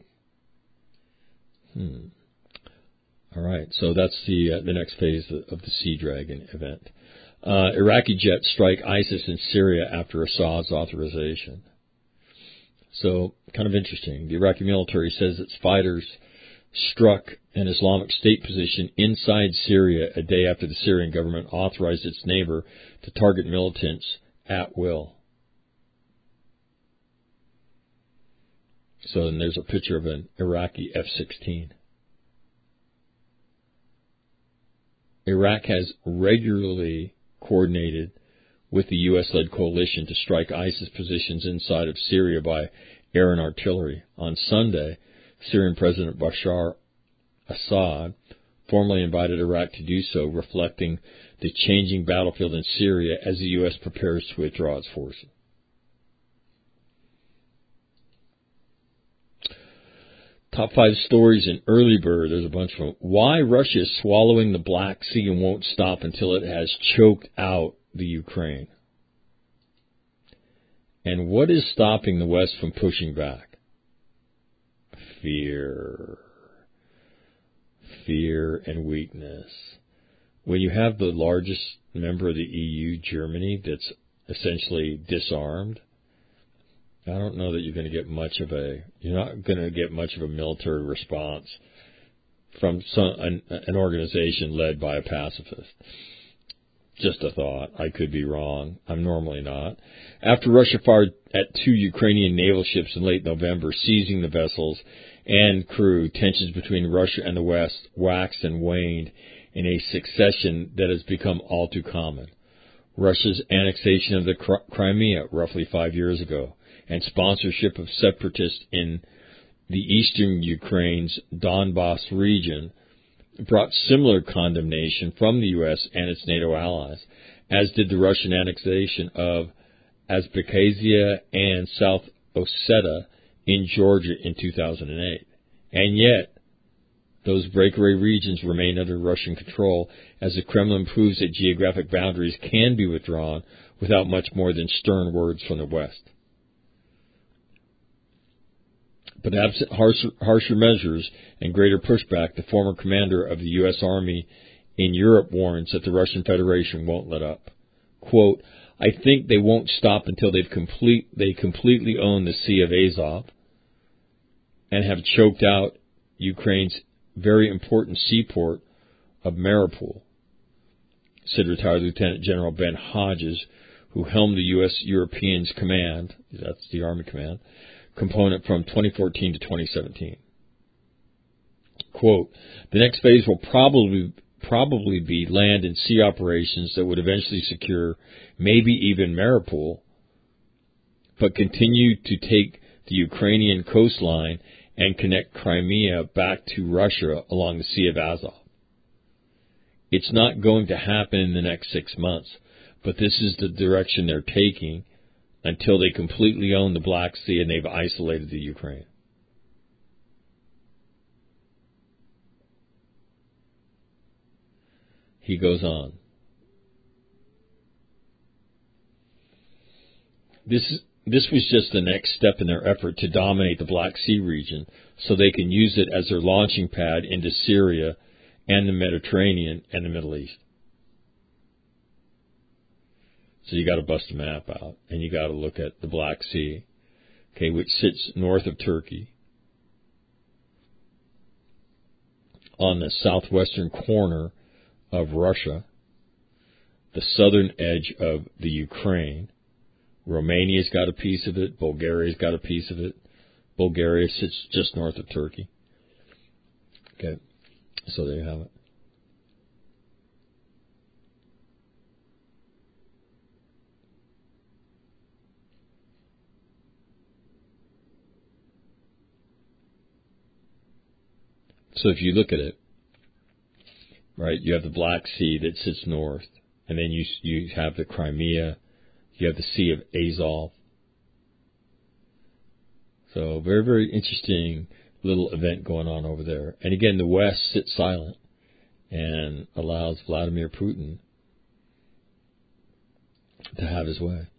All right, so that's the next phase of the Sea Dragon event. Iraqi jets strike ISIS in Syria after Assad's authorization. So, kind of interesting. The Iraqi military says its fighters struck an Islamic State position inside Syria a day after the Syrian government authorized its neighbor to target militants at will. So then there's a picture of an Iraqi F-16. Iraq has regularly coordinated with the U.S.-led coalition to strike ISIS positions inside of Syria by air and artillery. On Sunday, Syrian President Bashar Assad formally invited Iraq to do so, reflecting the changing battlefield in Syria as the U.S. prepares to withdraw its forces. Top 5 stories in Early Bird. There's a bunch of them. Why Russia is swallowing the Black Sea and won't stop until it has choked out the Ukraine. And what is stopping the West from pushing back? Fear. Fear and weakness. When you have the largest member of the EU, Germany, that's essentially disarmed, I don't know that you're not going to get much of a military response from an organization led by a pacifist. Just a thought. I could be wrong. I'm normally not. After Russia fired at 2 Ukrainian naval ships in late November, seizing the vessels and crew, tensions between Russia and the West waxed and waned in a succession that has become all too common. Russia's annexation of the Crimea roughly 5 years ago and sponsorship of separatists in the eastern Ukraine's Donbass region brought similar condemnation from the U.S. and its NATO allies, as did the Russian annexation of Abkhazia and South Ossetia in Georgia in 2008. And yet, those breakaway regions remain under Russian control as the Kremlin proves that geographic boundaries can be withdrawn without much more than stern words from the West. But absent harsher measures and greater pushback, the former commander of the U.S. Army in Europe warns that the Russian Federation won't let up. Quote, I think they won't stop until they completely own the Sea of Azov and have choked out Ukraine's very important seaport of Mariupol, said retired Lieutenant General Ben Hodges, who helmed the U.S. Europeans Command, that's the Army Command, component from 2014 to 2017. Quote, the next phase will probably be land and sea operations that would eventually secure maybe even Mariupol, but continue to take the Ukrainian coastline and connect Crimea back to Russia along the Sea of Azov. It's not going to happen in the next 6 months, but this is the direction they're taking until they completely own the Black Sea and they've isolated the Ukraine. He goes on. This was just the next step in their effort to dominate the Black Sea region so they can use it as their launching pad into Syria and the Mediterranean and the Middle East. So you got to bust a map out, and you got to look at the Black Sea, okay, which sits north of Turkey, on the southwestern corner of Russia, the southern edge of the Ukraine. Romania's got a piece of it. Bulgaria's got a piece of it. Bulgaria sits just north of Turkey. Okay, so there you have it. So if you look at it, right, you have the Black Sea that sits north, and then you have the Crimea, you have the Sea of Azov. So very, very interesting little event going on over there. And again, the West sits silent and allows Vladimir Putin to have his way.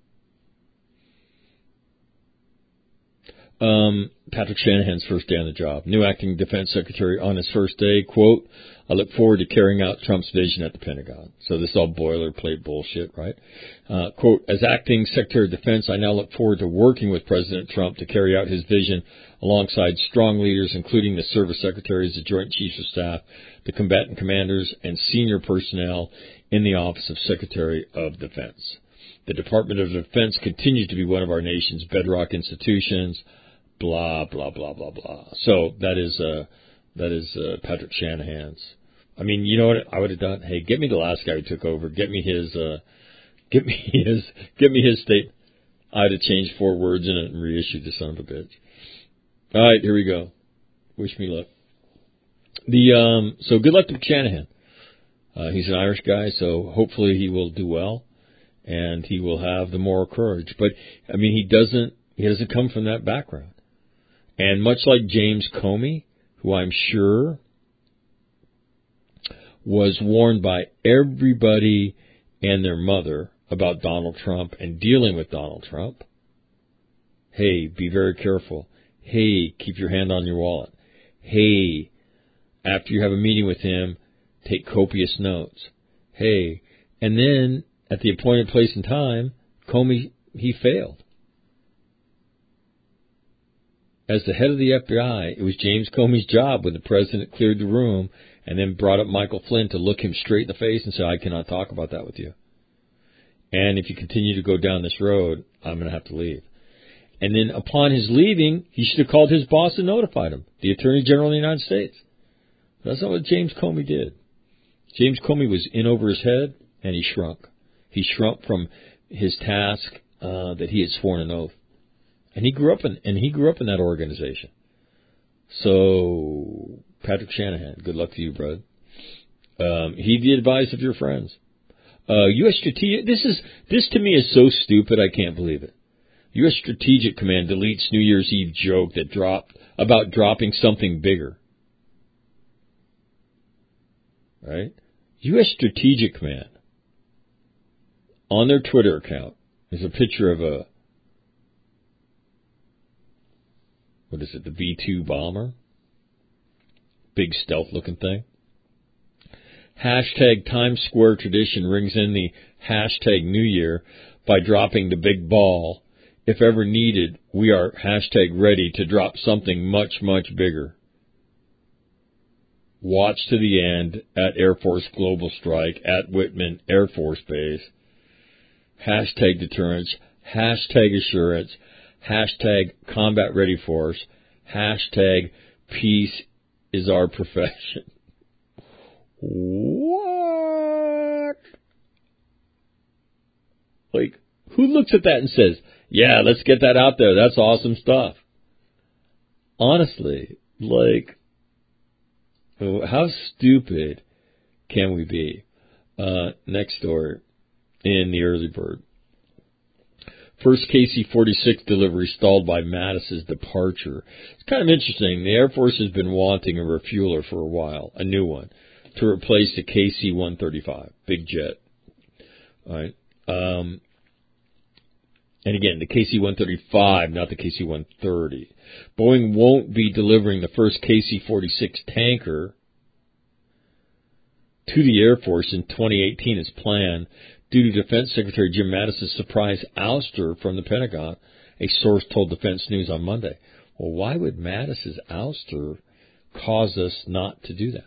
Patrick Shanahan's first day on the job. New acting defense secretary on his first day, quote, I look forward to carrying out Trump's vision at the Pentagon. So this is all boilerplate bullshit, right? Quote, as acting secretary of defense, I now look forward to working with President Trump to carry out his vision alongside strong leaders, including the service secretaries, the Joint Chiefs of Staff, the combatant commanders, and senior personnel in the Office of Secretary of Defense. The Department of Defense continues to be one of our nation's bedrock institutions, blah, blah, blah, blah, blah. So that is Patrick Shanahan's. I mean, you know what I would have done? Hey, get me the last guy who took over. Get me his statement. I'd have changed 4 words in it and reissued the son of a bitch. All right, here we go. Wish me luck. So good luck to Shanahan. He's an Irish guy, so hopefully he will do well, and he will have the moral courage. But I mean, he doesn't come from that background. And much like James Comey, who I'm sure was warned by everybody and their mother about Donald Trump and dealing with Donald Trump. Hey, be very careful. Hey, keep your hand on your wallet. Hey, after you have a meeting with him, take copious notes. Hey, and then at the appointed place and time, Comey, he failed. As the head of the FBI, it was James Comey's job when the president cleared the room and then brought up Michael Flynn to look him straight in the face and say, I cannot talk about that with you. And if you continue to go down this road, I'm going to have to leave. And then upon his leaving, he should have called his boss and notified him, the Attorney General of the United States. That's not what James Comey did. James Comey was in over his head, and he shrunk. He shrunk from his task that he had sworn an oath. And he grew up in that organization. So, Patrick Shanahan, good luck to you, bud. Heed the advice of your friends. U.S. Strategic, this to me is so stupid I can't believe it. U.S. Strategic Command deletes New Year's Eve joke about dropping something bigger. Right? U.S. Strategic Command, on their Twitter account, is a picture of the V-2 bomber? Big stealth-looking thing. Hashtag Times Square tradition rings in the hashtag New Year by dropping the big ball. If ever needed, we are hashtag ready to drop something much, much bigger. Watch to the end at Air Force Global Strike at Whitman Air Force Base. Hashtag deterrence. Hashtag assurance. Hashtag combat ready force. Hashtag peace is our profession. What? Like, who looks at that and says, yeah, let's get that out there. That's awesome stuff. Honestly, like, how stupid can we be? Next story in the Early Bird. First KC-46 delivery stalled by Mattis's departure. It's kind of interesting. The Air Force has been wanting a refueler for a while, a new one, to replace the KC-135, big jet. All right. And again, the KC-135, not the KC-130. Boeing won't be delivering the first KC-46 tanker to the Air Force in 2018 as planned due to Defense Secretary Jim Mattis's surprise ouster from the Pentagon, a source told Defense News on Monday. Well, why would Mattis's ouster cause us not to do that?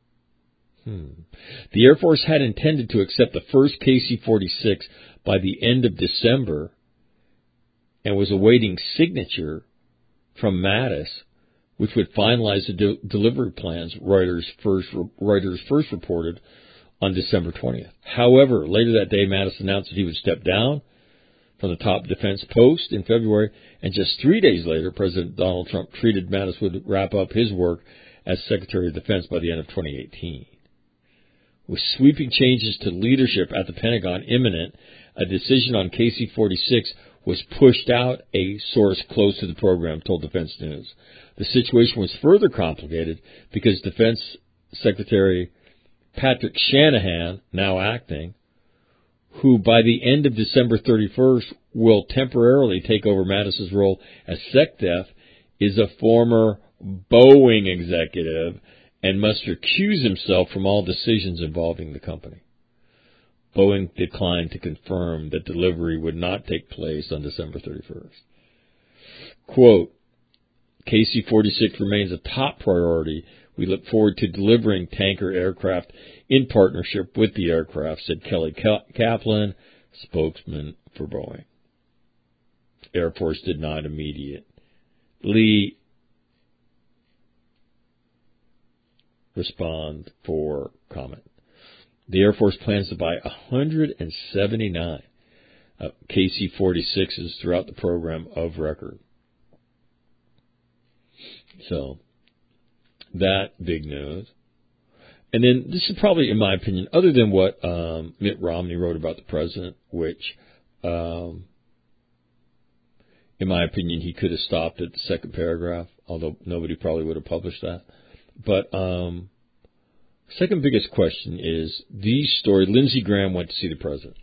The Air Force had intended to accept the first KC-46 by the end of December and was awaiting signature from Mattis, which would finalize the delivery plans, Reuters first reported on December 20th. However, later that day, Mattis announced that he would step down from the top defense post in February, and just 3 days later, President Donald Trump treated Mattis would wrap up his work as Secretary of Defense by the end of 2018. With sweeping changes to leadership at the Pentagon imminent, a decision on KC-46 was pushed out, a source close to the program told Defense News. The situation was further complicated because Defense Secretary Patrick Shanahan, now acting, who by the end of December 31st will temporarily take over Mattis's role as SecDef, is a former Boeing executive and must recuse himself from all decisions involving the company. Boeing declined to confirm that delivery would not take place on December 31st. Quote, KC-46 remains a top priority. We look forward to delivering tanker aircraft in partnership with the aircraft, said Kelly Kaplan, spokesman for Boeing. Air Force did not immediately respond for comment. The Air Force plans to buy 179 KC-46s throughout the program of record. So, that big news. And then this is probably, in my opinion, other than what Mitt Romney wrote about the president, which, in my opinion, he could have stopped at the second paragraph, although nobody probably would have published that. But second biggest question is the story. Lindsey Graham went to see the president.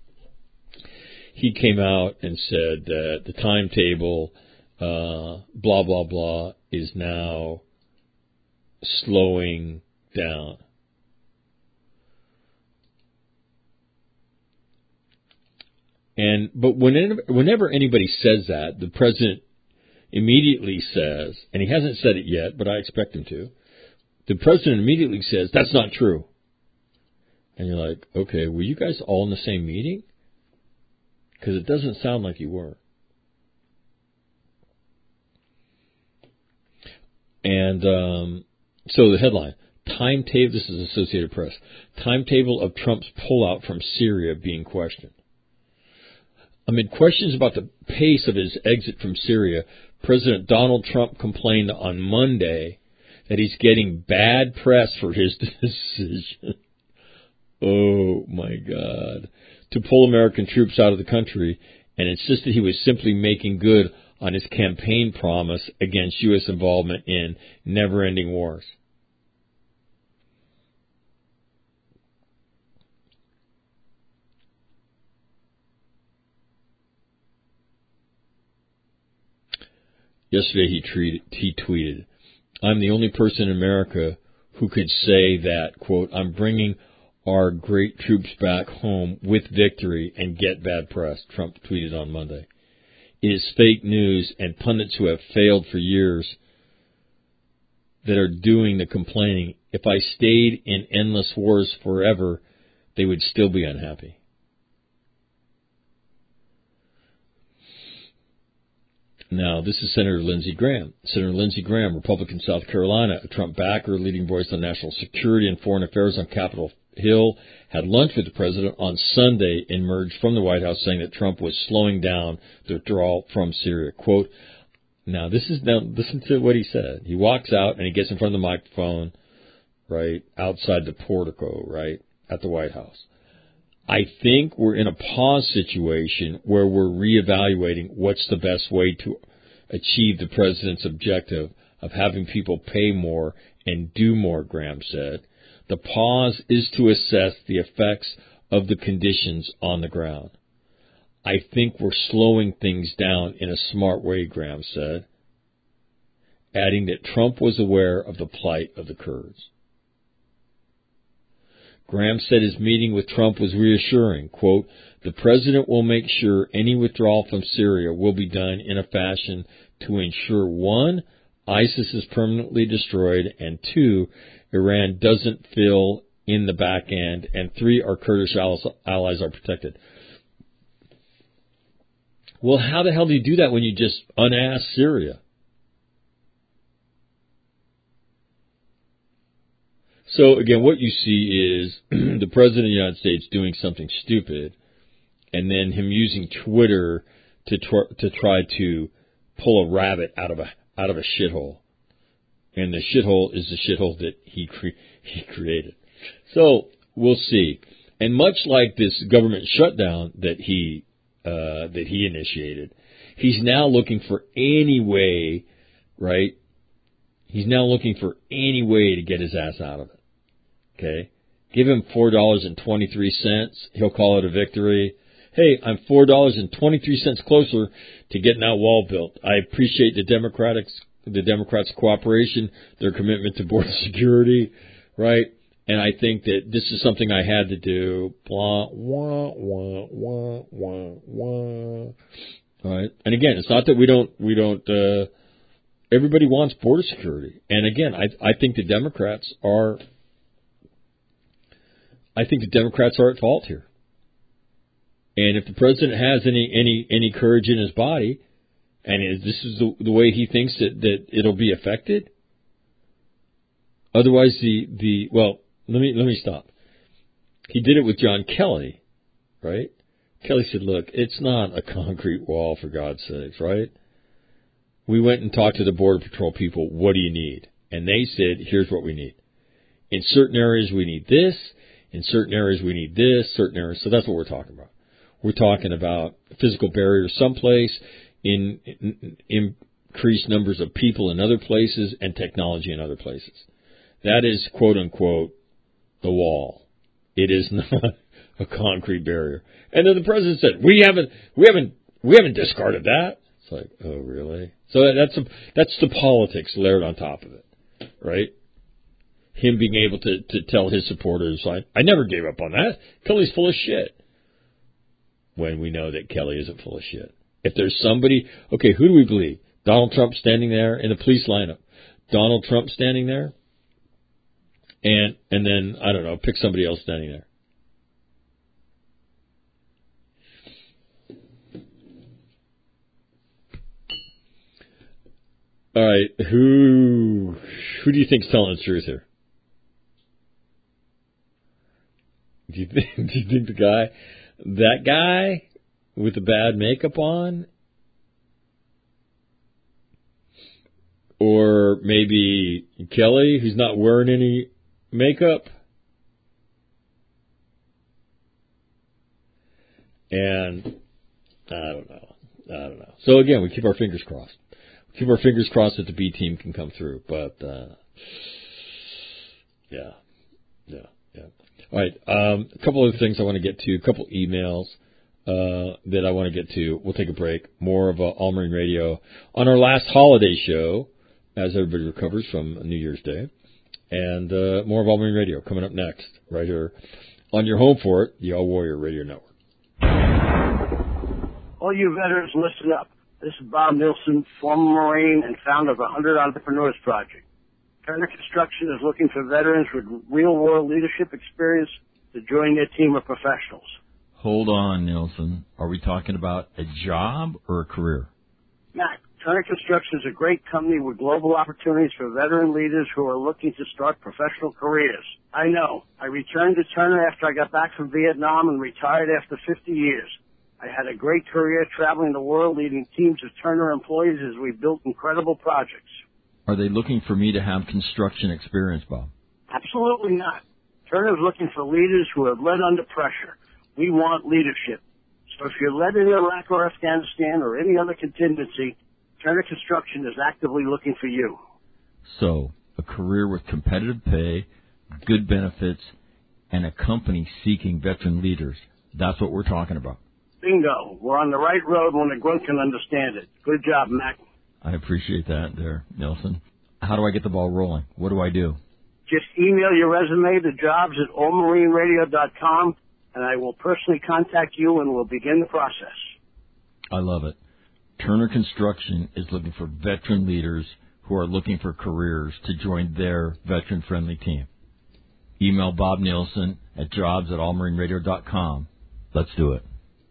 He came out and said that the timetable, blah, blah, blah, is now slowing down. But whenever anybody says that, the president immediately says, and he hasn't said it yet, but I expect him to, the president immediately says, that's not true. And you're like, okay, were you guys all in the same meeting? Because it doesn't sound like you were. And so the headline, timetable, this is Associated Press, timetable of Trump's pullout from Syria being questioned. Amid questions about the pace of his exit from Syria, President Donald Trump complained on Monday that he's getting bad press for his decision. Oh, my God. To pull American troops out of the country, and insisted he was simply making good on his campaign promise against U.S. involvement in never-ending wars. Yesterday he tweeted, I'm the only person in America who could say that, quote, I'm bringing our great troops back home with victory and get bad press, Trump tweeted on Monday. It is fake news and pundits who have failed for years that are doing the complaining. If I stayed in endless wars forever, they would still be unhappy. Now, this is Senator Lindsey Graham. Senator Lindsey Graham, Republican, South Carolina, a Trump backer, leading voice on national security and foreign affairs on Capitol Hill, had lunch with the president on Sunday and emerged from the White House saying that Trump was slowing down the withdrawal from Syria. Quote, now listen to what he said. He walks out and he gets in front of the microphone, right, outside the portico, right, at the White House. I think we're in a pause situation where we're reevaluating what's the best way to achieve the president's objective of having people pay more and do more, Graham said. The pause is to assess the effects of the conditions on the ground. I think we're slowing things down in a smart way, Graham said, adding that Trump was aware of the plight of the Kurds. Graham said his meeting with Trump was reassuring. Quote, the president will make sure any withdrawal from Syria will be done in a fashion to ensure, 1, ISIS is permanently destroyed, and 2, Iran doesn't fill in the back end, and 3, our Kurdish allies are protected. Well, how the hell do you do that when you just unass Syria? So, again, what you see is the President of the United States doing something stupid and then him using Twitter to try to pull a rabbit out of a shithole. And the shithole is the shithole that he created. So, we'll see. And much like this government shutdown that he initiated, he's now looking for any way, right? He's now looking for any way to get his ass out of it. Okay? Give him $4.23. He'll call it a victory. Hey, I'm $4.23 closer to getting that wall built. I appreciate the Democrats' cooperation, their commitment to border security, right? And I think that this is something I had to do. Blah, wah, wah, wah, wah, wah. All right? And again, it's not that we don't, everybody wants border security. And again, I think the Democrats are at fault here. And if the president has any courage in his body, and this is the way he thinks that it'll be affected, otherwise let me stop. He did it with John Kelly, right? Kelly said, look, it's not a concrete wall, for God's sakes, right? We went and talked to the Border Patrol people, what do you need? And they said, here's what we need. In certain areas we need this, in certain areas we need this, certain areas. So that's what we're talking about. We're talking about physical barriers someplace, in increased numbers of people in other places, and technology in other places. That is, quote unquote, the wall. It is not a concrete barrier. And then the president said, we haven't discarded that. It's like, oh really? So that's the politics layered on top of it, right? Him being able to tell his supporters, I never gave up on that. Kelly's full of shit. When we know that Kelly isn't full of shit. If there's somebody, okay, who do we believe? Donald Trump standing there in the police lineup. Donald Trump standing there. And then, I don't know, pick somebody else standing there. All right, who do you think's telling the truth here? Do you think that guy with the bad makeup on, or maybe Kelly who's not wearing any makeup? And I don't know. So again, we keep our fingers crossed. Keep our fingers crossed that the B team can come through, but yeah. All right, a couple of things I want to get to, a couple emails that I want to get to. We'll take a break. More of All Marine Radio on our last holiday show as everybody recovers from New Year's Day, and more of All Marine Radio coming up next, right here on your home for it, the All Warrior Radio Network. All you veterans, listen up. This is Bob Nilsson, former Marine and founder of 100 Entrepreneurs Project. Turner Construction is looking for veterans with real-world leadership experience to join their team of professionals. Hold on, Nilsson. Are we talking about a job or a career? Mac, Turner Construction is a great company with global opportunities for veteran leaders who are looking to start professional careers. I know. I returned to Turner after I got back from Vietnam and retired after 50 years. I had a great career traveling the world leading teams of Turner employees as we built incredible projects. Are they looking for me to have construction experience, Bob? Absolutely not. Turner's looking for leaders who have led under pressure. We want leadership. So if you're led in Iraq or Afghanistan or any other contingency, Turner Construction is actively looking for you. So, a career with competitive pay, good benefits, and a company seeking veteran leaders. That's what we're talking about. Bingo. We're on the right road when a grunt can understand it. Good job, Mac. I appreciate that there, Nelson. How do I get the ball rolling? What do I do? Just email your resume to jobs@allmarineradio.com, and I will personally contact you and we'll begin the process. I love it. Turner Construction is looking for veteran leaders who are looking for careers to join their veteran-friendly team. Email Bob Nielsen at jobs@allmarineradio.com. Let's do it.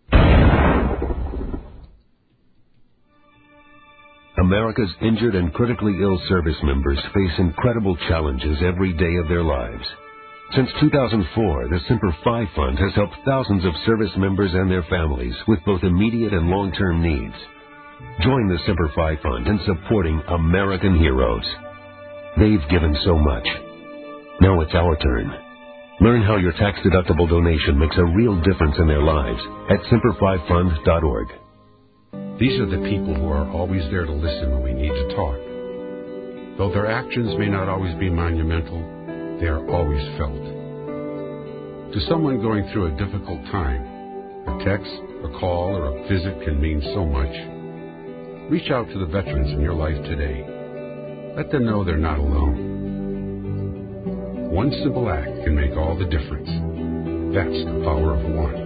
America's injured and critically ill service members face incredible challenges every day of their lives. Since 2004, the Semper Fi Fund has helped thousands of service members and their families with both immediate and long-term needs. Join the Semper Fi Fund in supporting American heroes. They've given so much. Now it's our turn. Learn how your tax-deductible donation makes a real difference in their lives at semperfifund.org. These are the people who are always there to listen when we need to talk. Though their actions may not always be monumental, they are always felt. To someone going through a difficult time, a text, a call, or a visit can mean so much. Reach out to the veterans in your life today. Let them know they're not alone. One simple act can make all the difference. That's the power of one.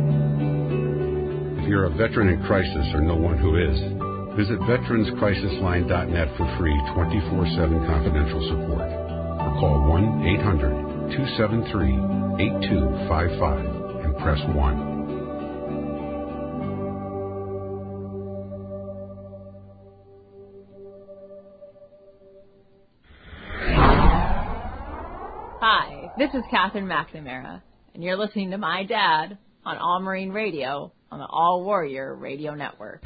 If you're a veteran in crisis or know one who is, visit veteranscrisisline.net for free 24/7 confidential support. Or call 1-800-273-8255 and press 1. Hi, this is Catherine McNamara, and you're listening to my dad on All Marine Radio on the All Warrior Radio Network.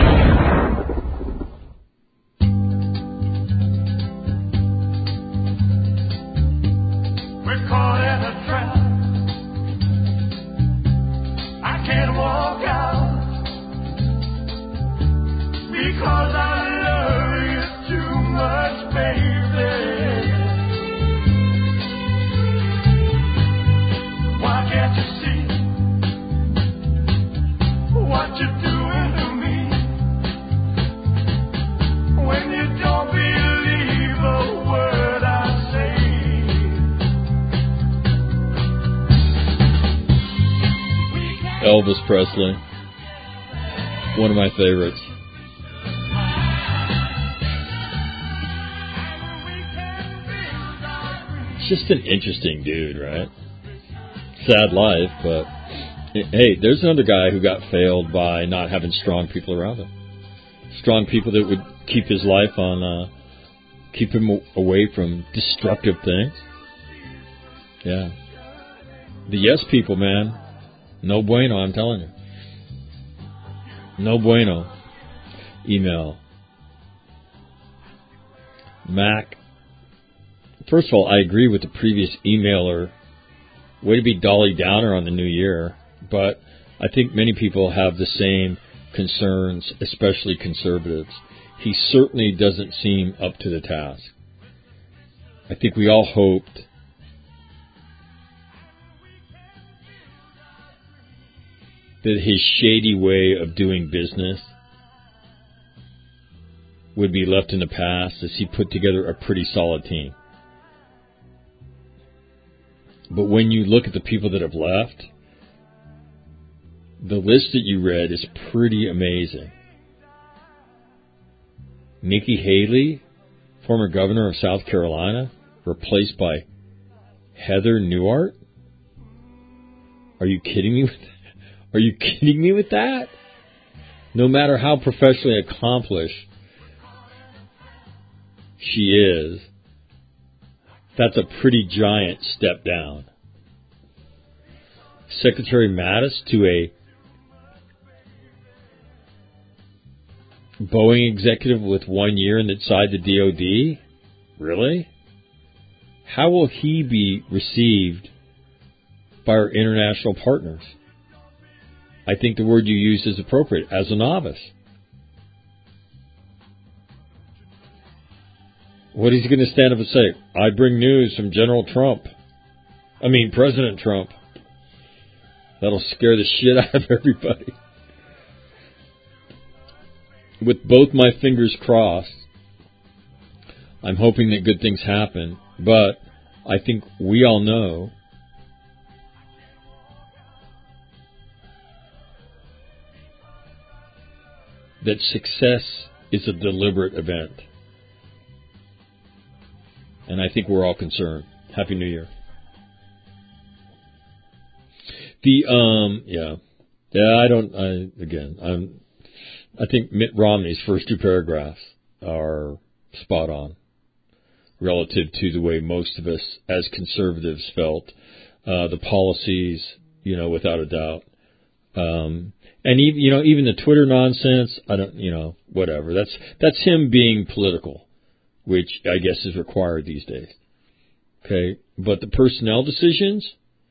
We're caught in a trap. I can't walk out because I love you too much, baby. Why can't you see what you're doing to me when you don't believe a word I say? Elvis Presley, one of my favorites. Just an interesting dude, right? Sad life, but hey, there's another guy who got failed by not having strong people around him. Strong people that would keep his life on, keep him away from destructive things. Yeah. The yes people, man. No bueno, I'm telling you. No bueno. Email. Mac. First of all, I agree with the previous emailer. Way to be Dolly Downer on the new year. But I think many people have the same concerns, especially conservatives. He certainly doesn't seem up to the task. I think we all hoped that his shady way of doing business would be left in the past as he put together a pretty solid team. But when you look at the people that have left, the list that you read is pretty amazing. Nikki Haley, former governor of South Carolina, replaced by Heather Nauert? Are you kidding me with that? Are you kidding me with that? No matter how professionally accomplished she is, that's a pretty giant step down. Secretary Mattis to a Boeing executive with 1 year inside the DOD? Really? How will he be received by our international partners? I think the word you used is appropriate, as a novice. What is he going to stand up and say? I bring news from President Trump. That'll scare the shit out of everybody. With both my fingers crossed, I'm hoping that good things happen, but I think we all know that success is a deliberate event. And I think we're all concerned. Happy New Year. I think Mitt Romney's first two paragraphs are spot on relative to the way most of us as conservatives felt, the policies, without a doubt. And even the Twitter nonsense, whatever. That's him being political, which I guess is required these days. Okay, but the personnel decisions,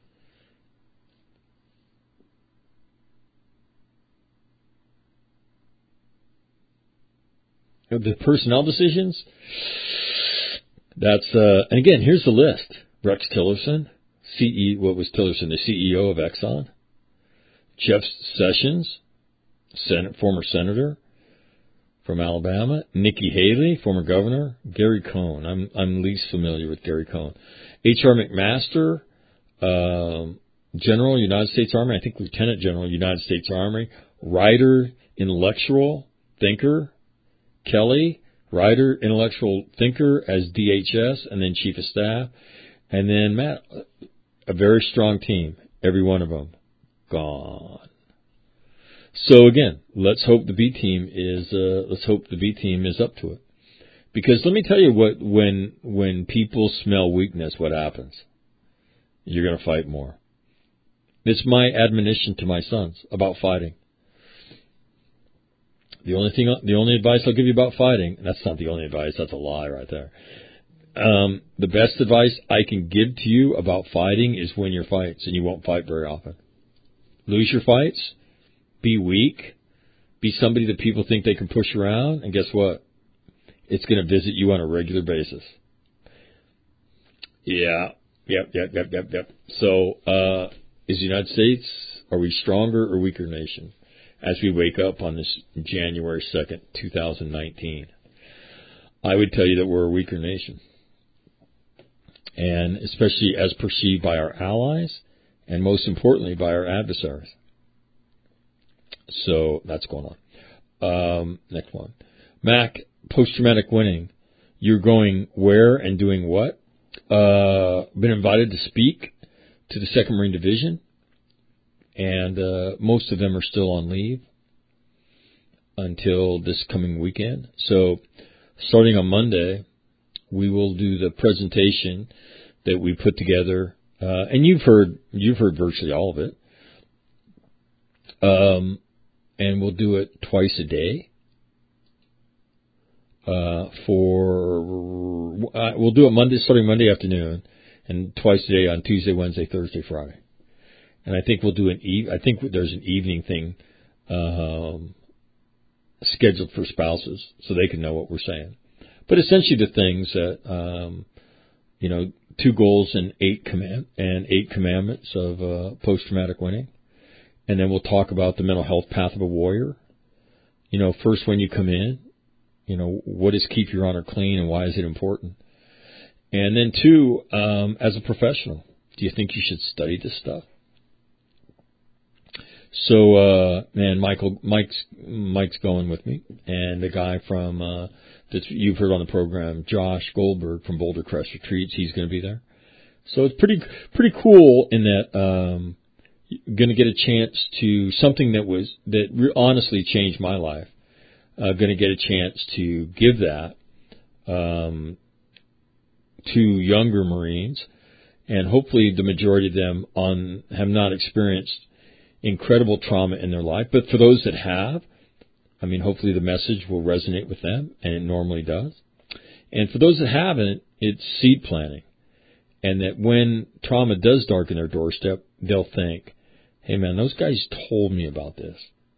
that's, and again, here's the list. Rex Tillerson, the CEO of Exxon. Jeff Sessions, former senator from Alabama. Nikki Haley, former governor. Gary Cohn. I'm least familiar with Gary Cohn. H.R. McMaster, General, United States Army. I think Lieutenant General, United States Army. Writer, intellectual thinker. Kelly, writer, intellectual thinker as DHS, and then Chief of Staff. And then Matt, a very strong team, every one of them. Gone. So again, let's hope the B team is up to it. Because let me tell you what, when people smell weakness, what happens? You're going to fight more. It's my admonition to my sons about fighting. The only advice I'll give you about fighting, and that's not the only advice, that's a lie right there. The best advice I can give to you about fighting is win your fights, and you won't fight very often. Lose your fights, be weak, be somebody that people think they can push around, and guess what? It's going to visit you on a regular basis. Yeah. Yep. So, is the United States, are we stronger or weaker nation as we wake up on this January 2nd, 2019? I would tell you that we're a weaker nation. And especially as perceived by our allies, and most importantly, by our adversaries. So that's going on. Next one. Mac, post-traumatic winning. You're going where and doing what? been invited to speak to the 2nd Marine Division, and most of them are still on leave until this coming weekend. So starting on Monday, we will do the presentation that we put together, and you've heard virtually all of it. And we'll do it twice a day. We'll do it starting Monday afternoon, and twice a day on Tuesday, Wednesday, Thursday, Friday. And I think we'll do I think there's an evening thing scheduled for spouses, so they can know what we're saying. But essentially, the things that 2 goals and 8 commandments of post-traumatic winning. And then we'll talk about the mental health path of a warrior. First, when you come in, what does keep your honor clean and why is it important? And then 2, as a professional, do you think you should study this stuff? So, Mike's going with me, and the guy from that you've heard on the program, Josh Goldberg from Boulder Crest Retreats, he's going to be there. So it's pretty cool in that. Going to get a chance to something that honestly changed my life. Going to get a chance to give that to younger Marines, and hopefully the majority of them have not experienced incredible trauma in their life. But for those that have, hopefully the message will resonate with them, and it normally does. And for those that haven't, it's seed planting, and that when trauma does darken their doorstep, they'll think, hey man, those guys told me about this.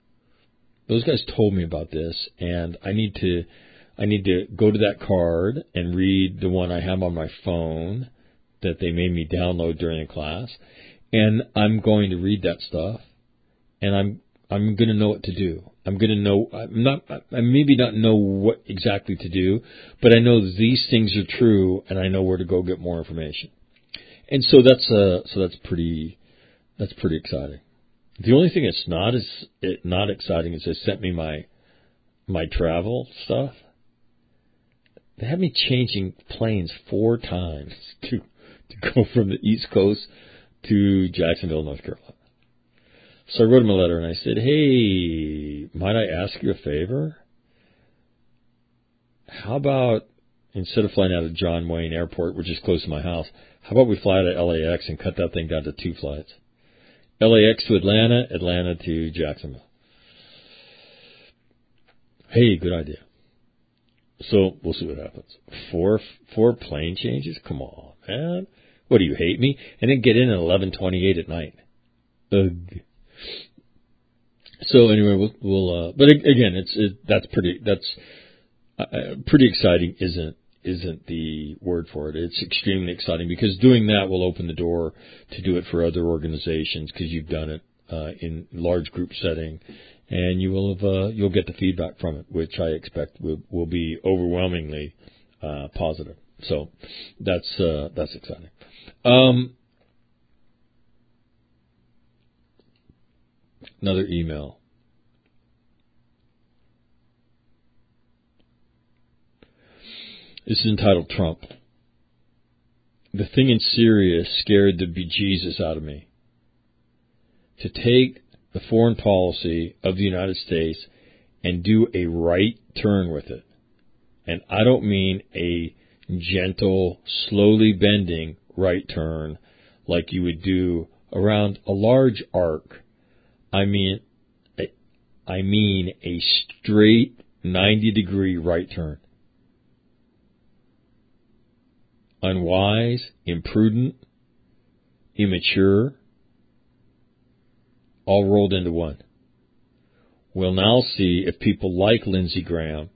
And I need to go to that card and read the one I have on my phone that they made me download during the class. And I'm going to read that stuff, and I'm going to know what to do. I'm going to know, I maybe not know what exactly to do, but I know these things are true, and I know where to go get more information. And so that's pretty exciting. The only thing that's not exciting is they sent me my travel stuff. They had me changing planes 4 times to go from the East Coast to Jacksonville, North Carolina. So I wrote him a letter and I said, hey, might I ask you a favor? How about, instead of flying out of John Wayne Airport, which is close to my house, how about we fly out of LAX and cut that thing down to 2 flights? LAX to Atlanta, Atlanta to Jacksonville. Hey, good idea. So we'll see what happens. 4 plane changes? Come on, man. What, do you hate me? And then get in at 11:28 at night. Ugh. So anyway, we'll but again, that's pretty exciting. Isn't the word for it? It's extremely exciting, because doing that will open the door to do it for other organizations, because you've done it in large group setting, and you'll get the feedback from it, which I expect will be overwhelmingly positive. So that's exciting. Another email. This is entitled Trump. The thing in Syria scared the bejesus out of me. To take the foreign policy of the United States and do a right turn with it. And I don't mean a gentle, slowly bending right turn like you would do around a large arc. I mean a straight 90-degree right turn. Unwise, imprudent, immature, all rolled into one. We'll now see if people like Lindsey Graham,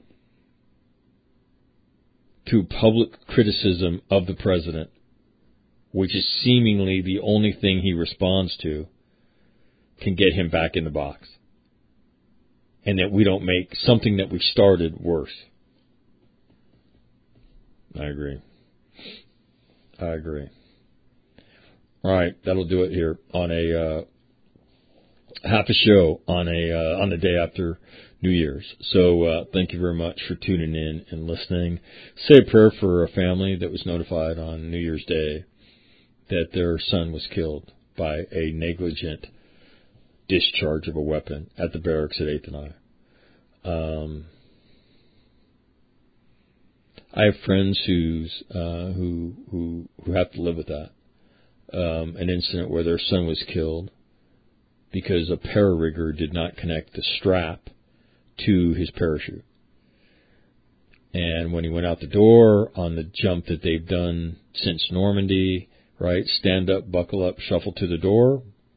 through public criticism of the president, which is seemingly the only thing he responds to, can get him back in the box. And that we don't make something that we started worse. I agree. All right, that'll do it here on a half a show on the day after New Year's. So thank you very much for tuning in and listening. Say a prayer for a family that was notified on New Year's Day that their son was killed by a negligent discharge of a weapon at the barracks at 8th and I. I have friends who have to live with that. An incident where their son was killed because a pararigger did not connect the strap to his parachute. And when he went out the door on the jump that they've done since Normandy, right, stand up, buckle up, shuffle to the door,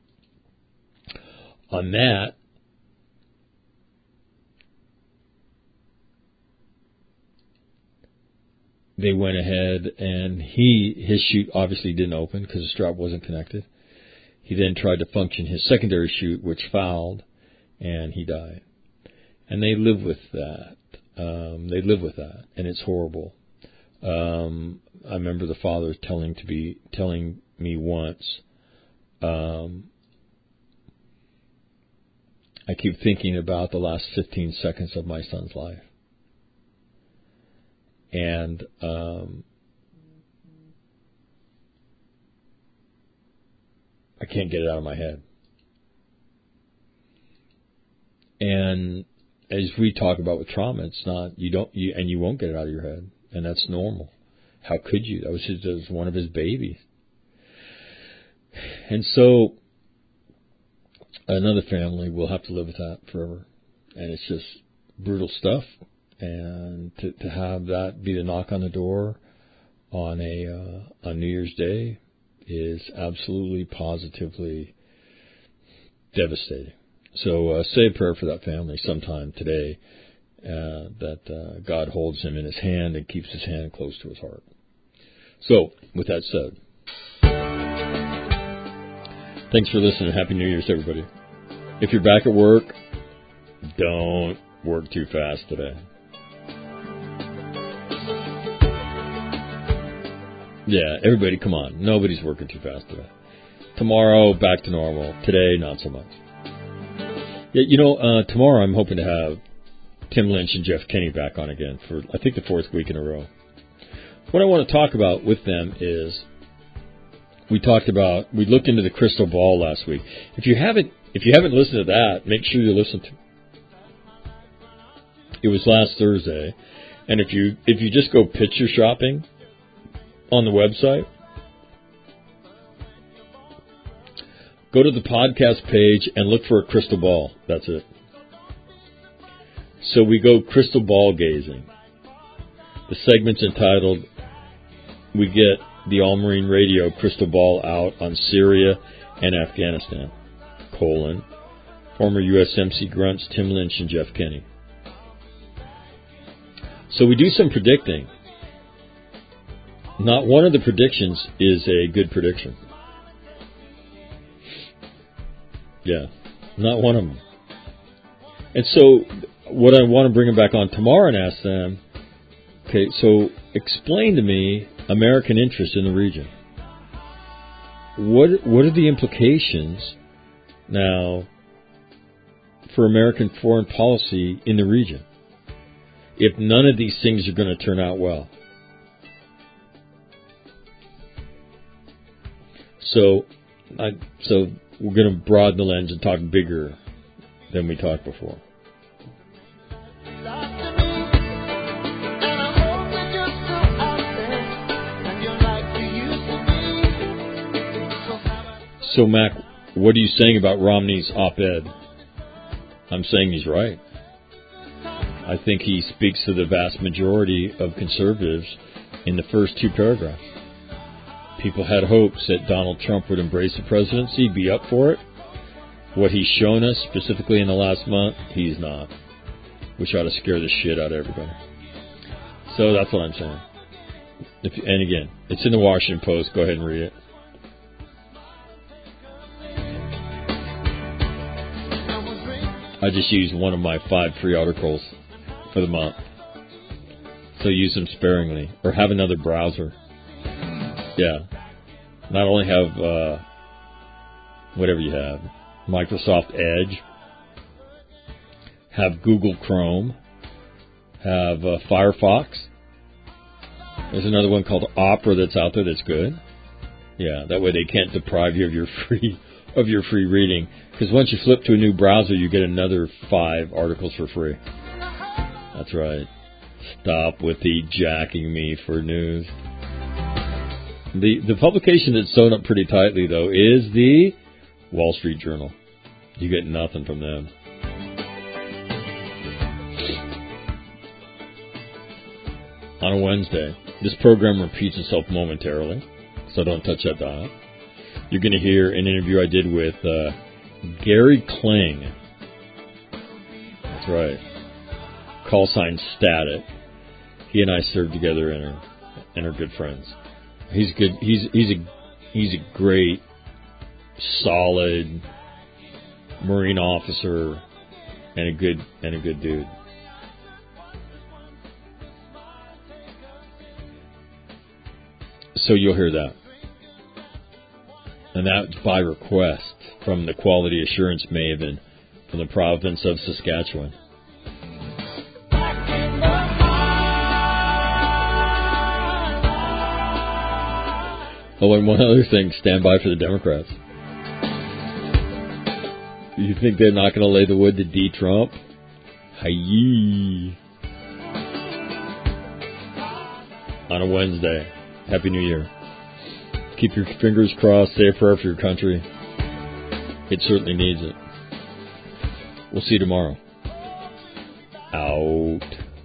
on that, they went ahead and his chute obviously didn't open because the strap wasn't connected. He then tried to function his secondary chute, which fouled, and he died. And they live with that. And it's horrible. I remember the father telling me once, I keep thinking about the last 15 seconds of my son's life. And I can't get it out of my head. And as we talk about with trauma, it's not, you won't get it out of your head. And that's normal. How could you? That was one of his babies. And so another family will have to live with that forever. And it's just brutal stuff. And to have that be the knock on the door on New Year's Day is absolutely, positively devastating. So say a prayer for that family sometime today, that God holds him in his hand and keeps his hand close to his heart. So, with that said, thanks for listening. Happy New Year's, everybody. If you're back at work, don't work too fast today. Yeah, everybody, come on. Nobody's working too fast today. Tomorrow, back to normal. Today, not so much. Yeah, tomorrow I'm hoping to have Tim Lynch and Jeff Kenny back on again for, I think, the 4th week in a row. What I want to talk about with them is we looked into the crystal ball last week. If you haven't listened to that, make sure you listen to it. It was last Thursday, and if you just go picture shopping on the website, go to the podcast page and look for a crystal ball. That's it. So we go crystal ball gazing. The segment's entitled, We Get the All Marine Radio Crystal Ball Out on Syria and Afghanistan, former USMC grunts Tim Lynch and Jeff Kenny. So we do some predicting. Not one of the predictions is a good prediction. Yeah, not one of them. And so what I want to bring them back on tomorrow and ask them, okay, so explain to me American interest in the region. What are the implications now for American foreign policy in the region if none of these things are going to turn out well? So we're going to broaden the lens and talk bigger than we talked before. So, Mac, what are you saying about Romney's op-ed? I'm saying he's right. I think he speaks to the vast majority of conservatives in the first 2 paragraphs. People had hopes that Donald Trump would embrace the presidency, be up for it. What he's shown us, specifically in the last month, he's not. Which ought to scare the shit out of everybody. So that's what I'm saying. And again, it's in the Washington Post. Go ahead and read it. I just used one of my 5 free articles for the month. So use them sparingly. Or have another browser. Yeah. Not only have whatever you have, Microsoft Edge, have Google Chrome, have Firefox. There's another one called Opera that's out there that's good. Yeah, that way they can't deprive you of your free reading. Because once you flip to a new browser, you get another 5 articles for free. That's right. Stop with the jacking me for news. The publication that's sewn up pretty tightly, though, is the Wall Street Journal. You get nothing from them. On a Wednesday, this program repeats itself momentarily, so don't touch that dial. You're going to hear an interview I did with Gary Kling. That's right. Call sign Static. He and I served together and are good friends. He's good. He's a great, solid Marine officer and a good dude. So you'll hear that. And that's by request from the Quality Assurance Maven from the province of Saskatchewan. Oh, and one other thing, stand by for the Democrats. You think they're not going to lay the wood to D-Trump? Hi-yee. On a Wednesday. Happy New Year. Keep your fingers crossed. Say a prayer for your country. It certainly needs it. We'll see you tomorrow. Out.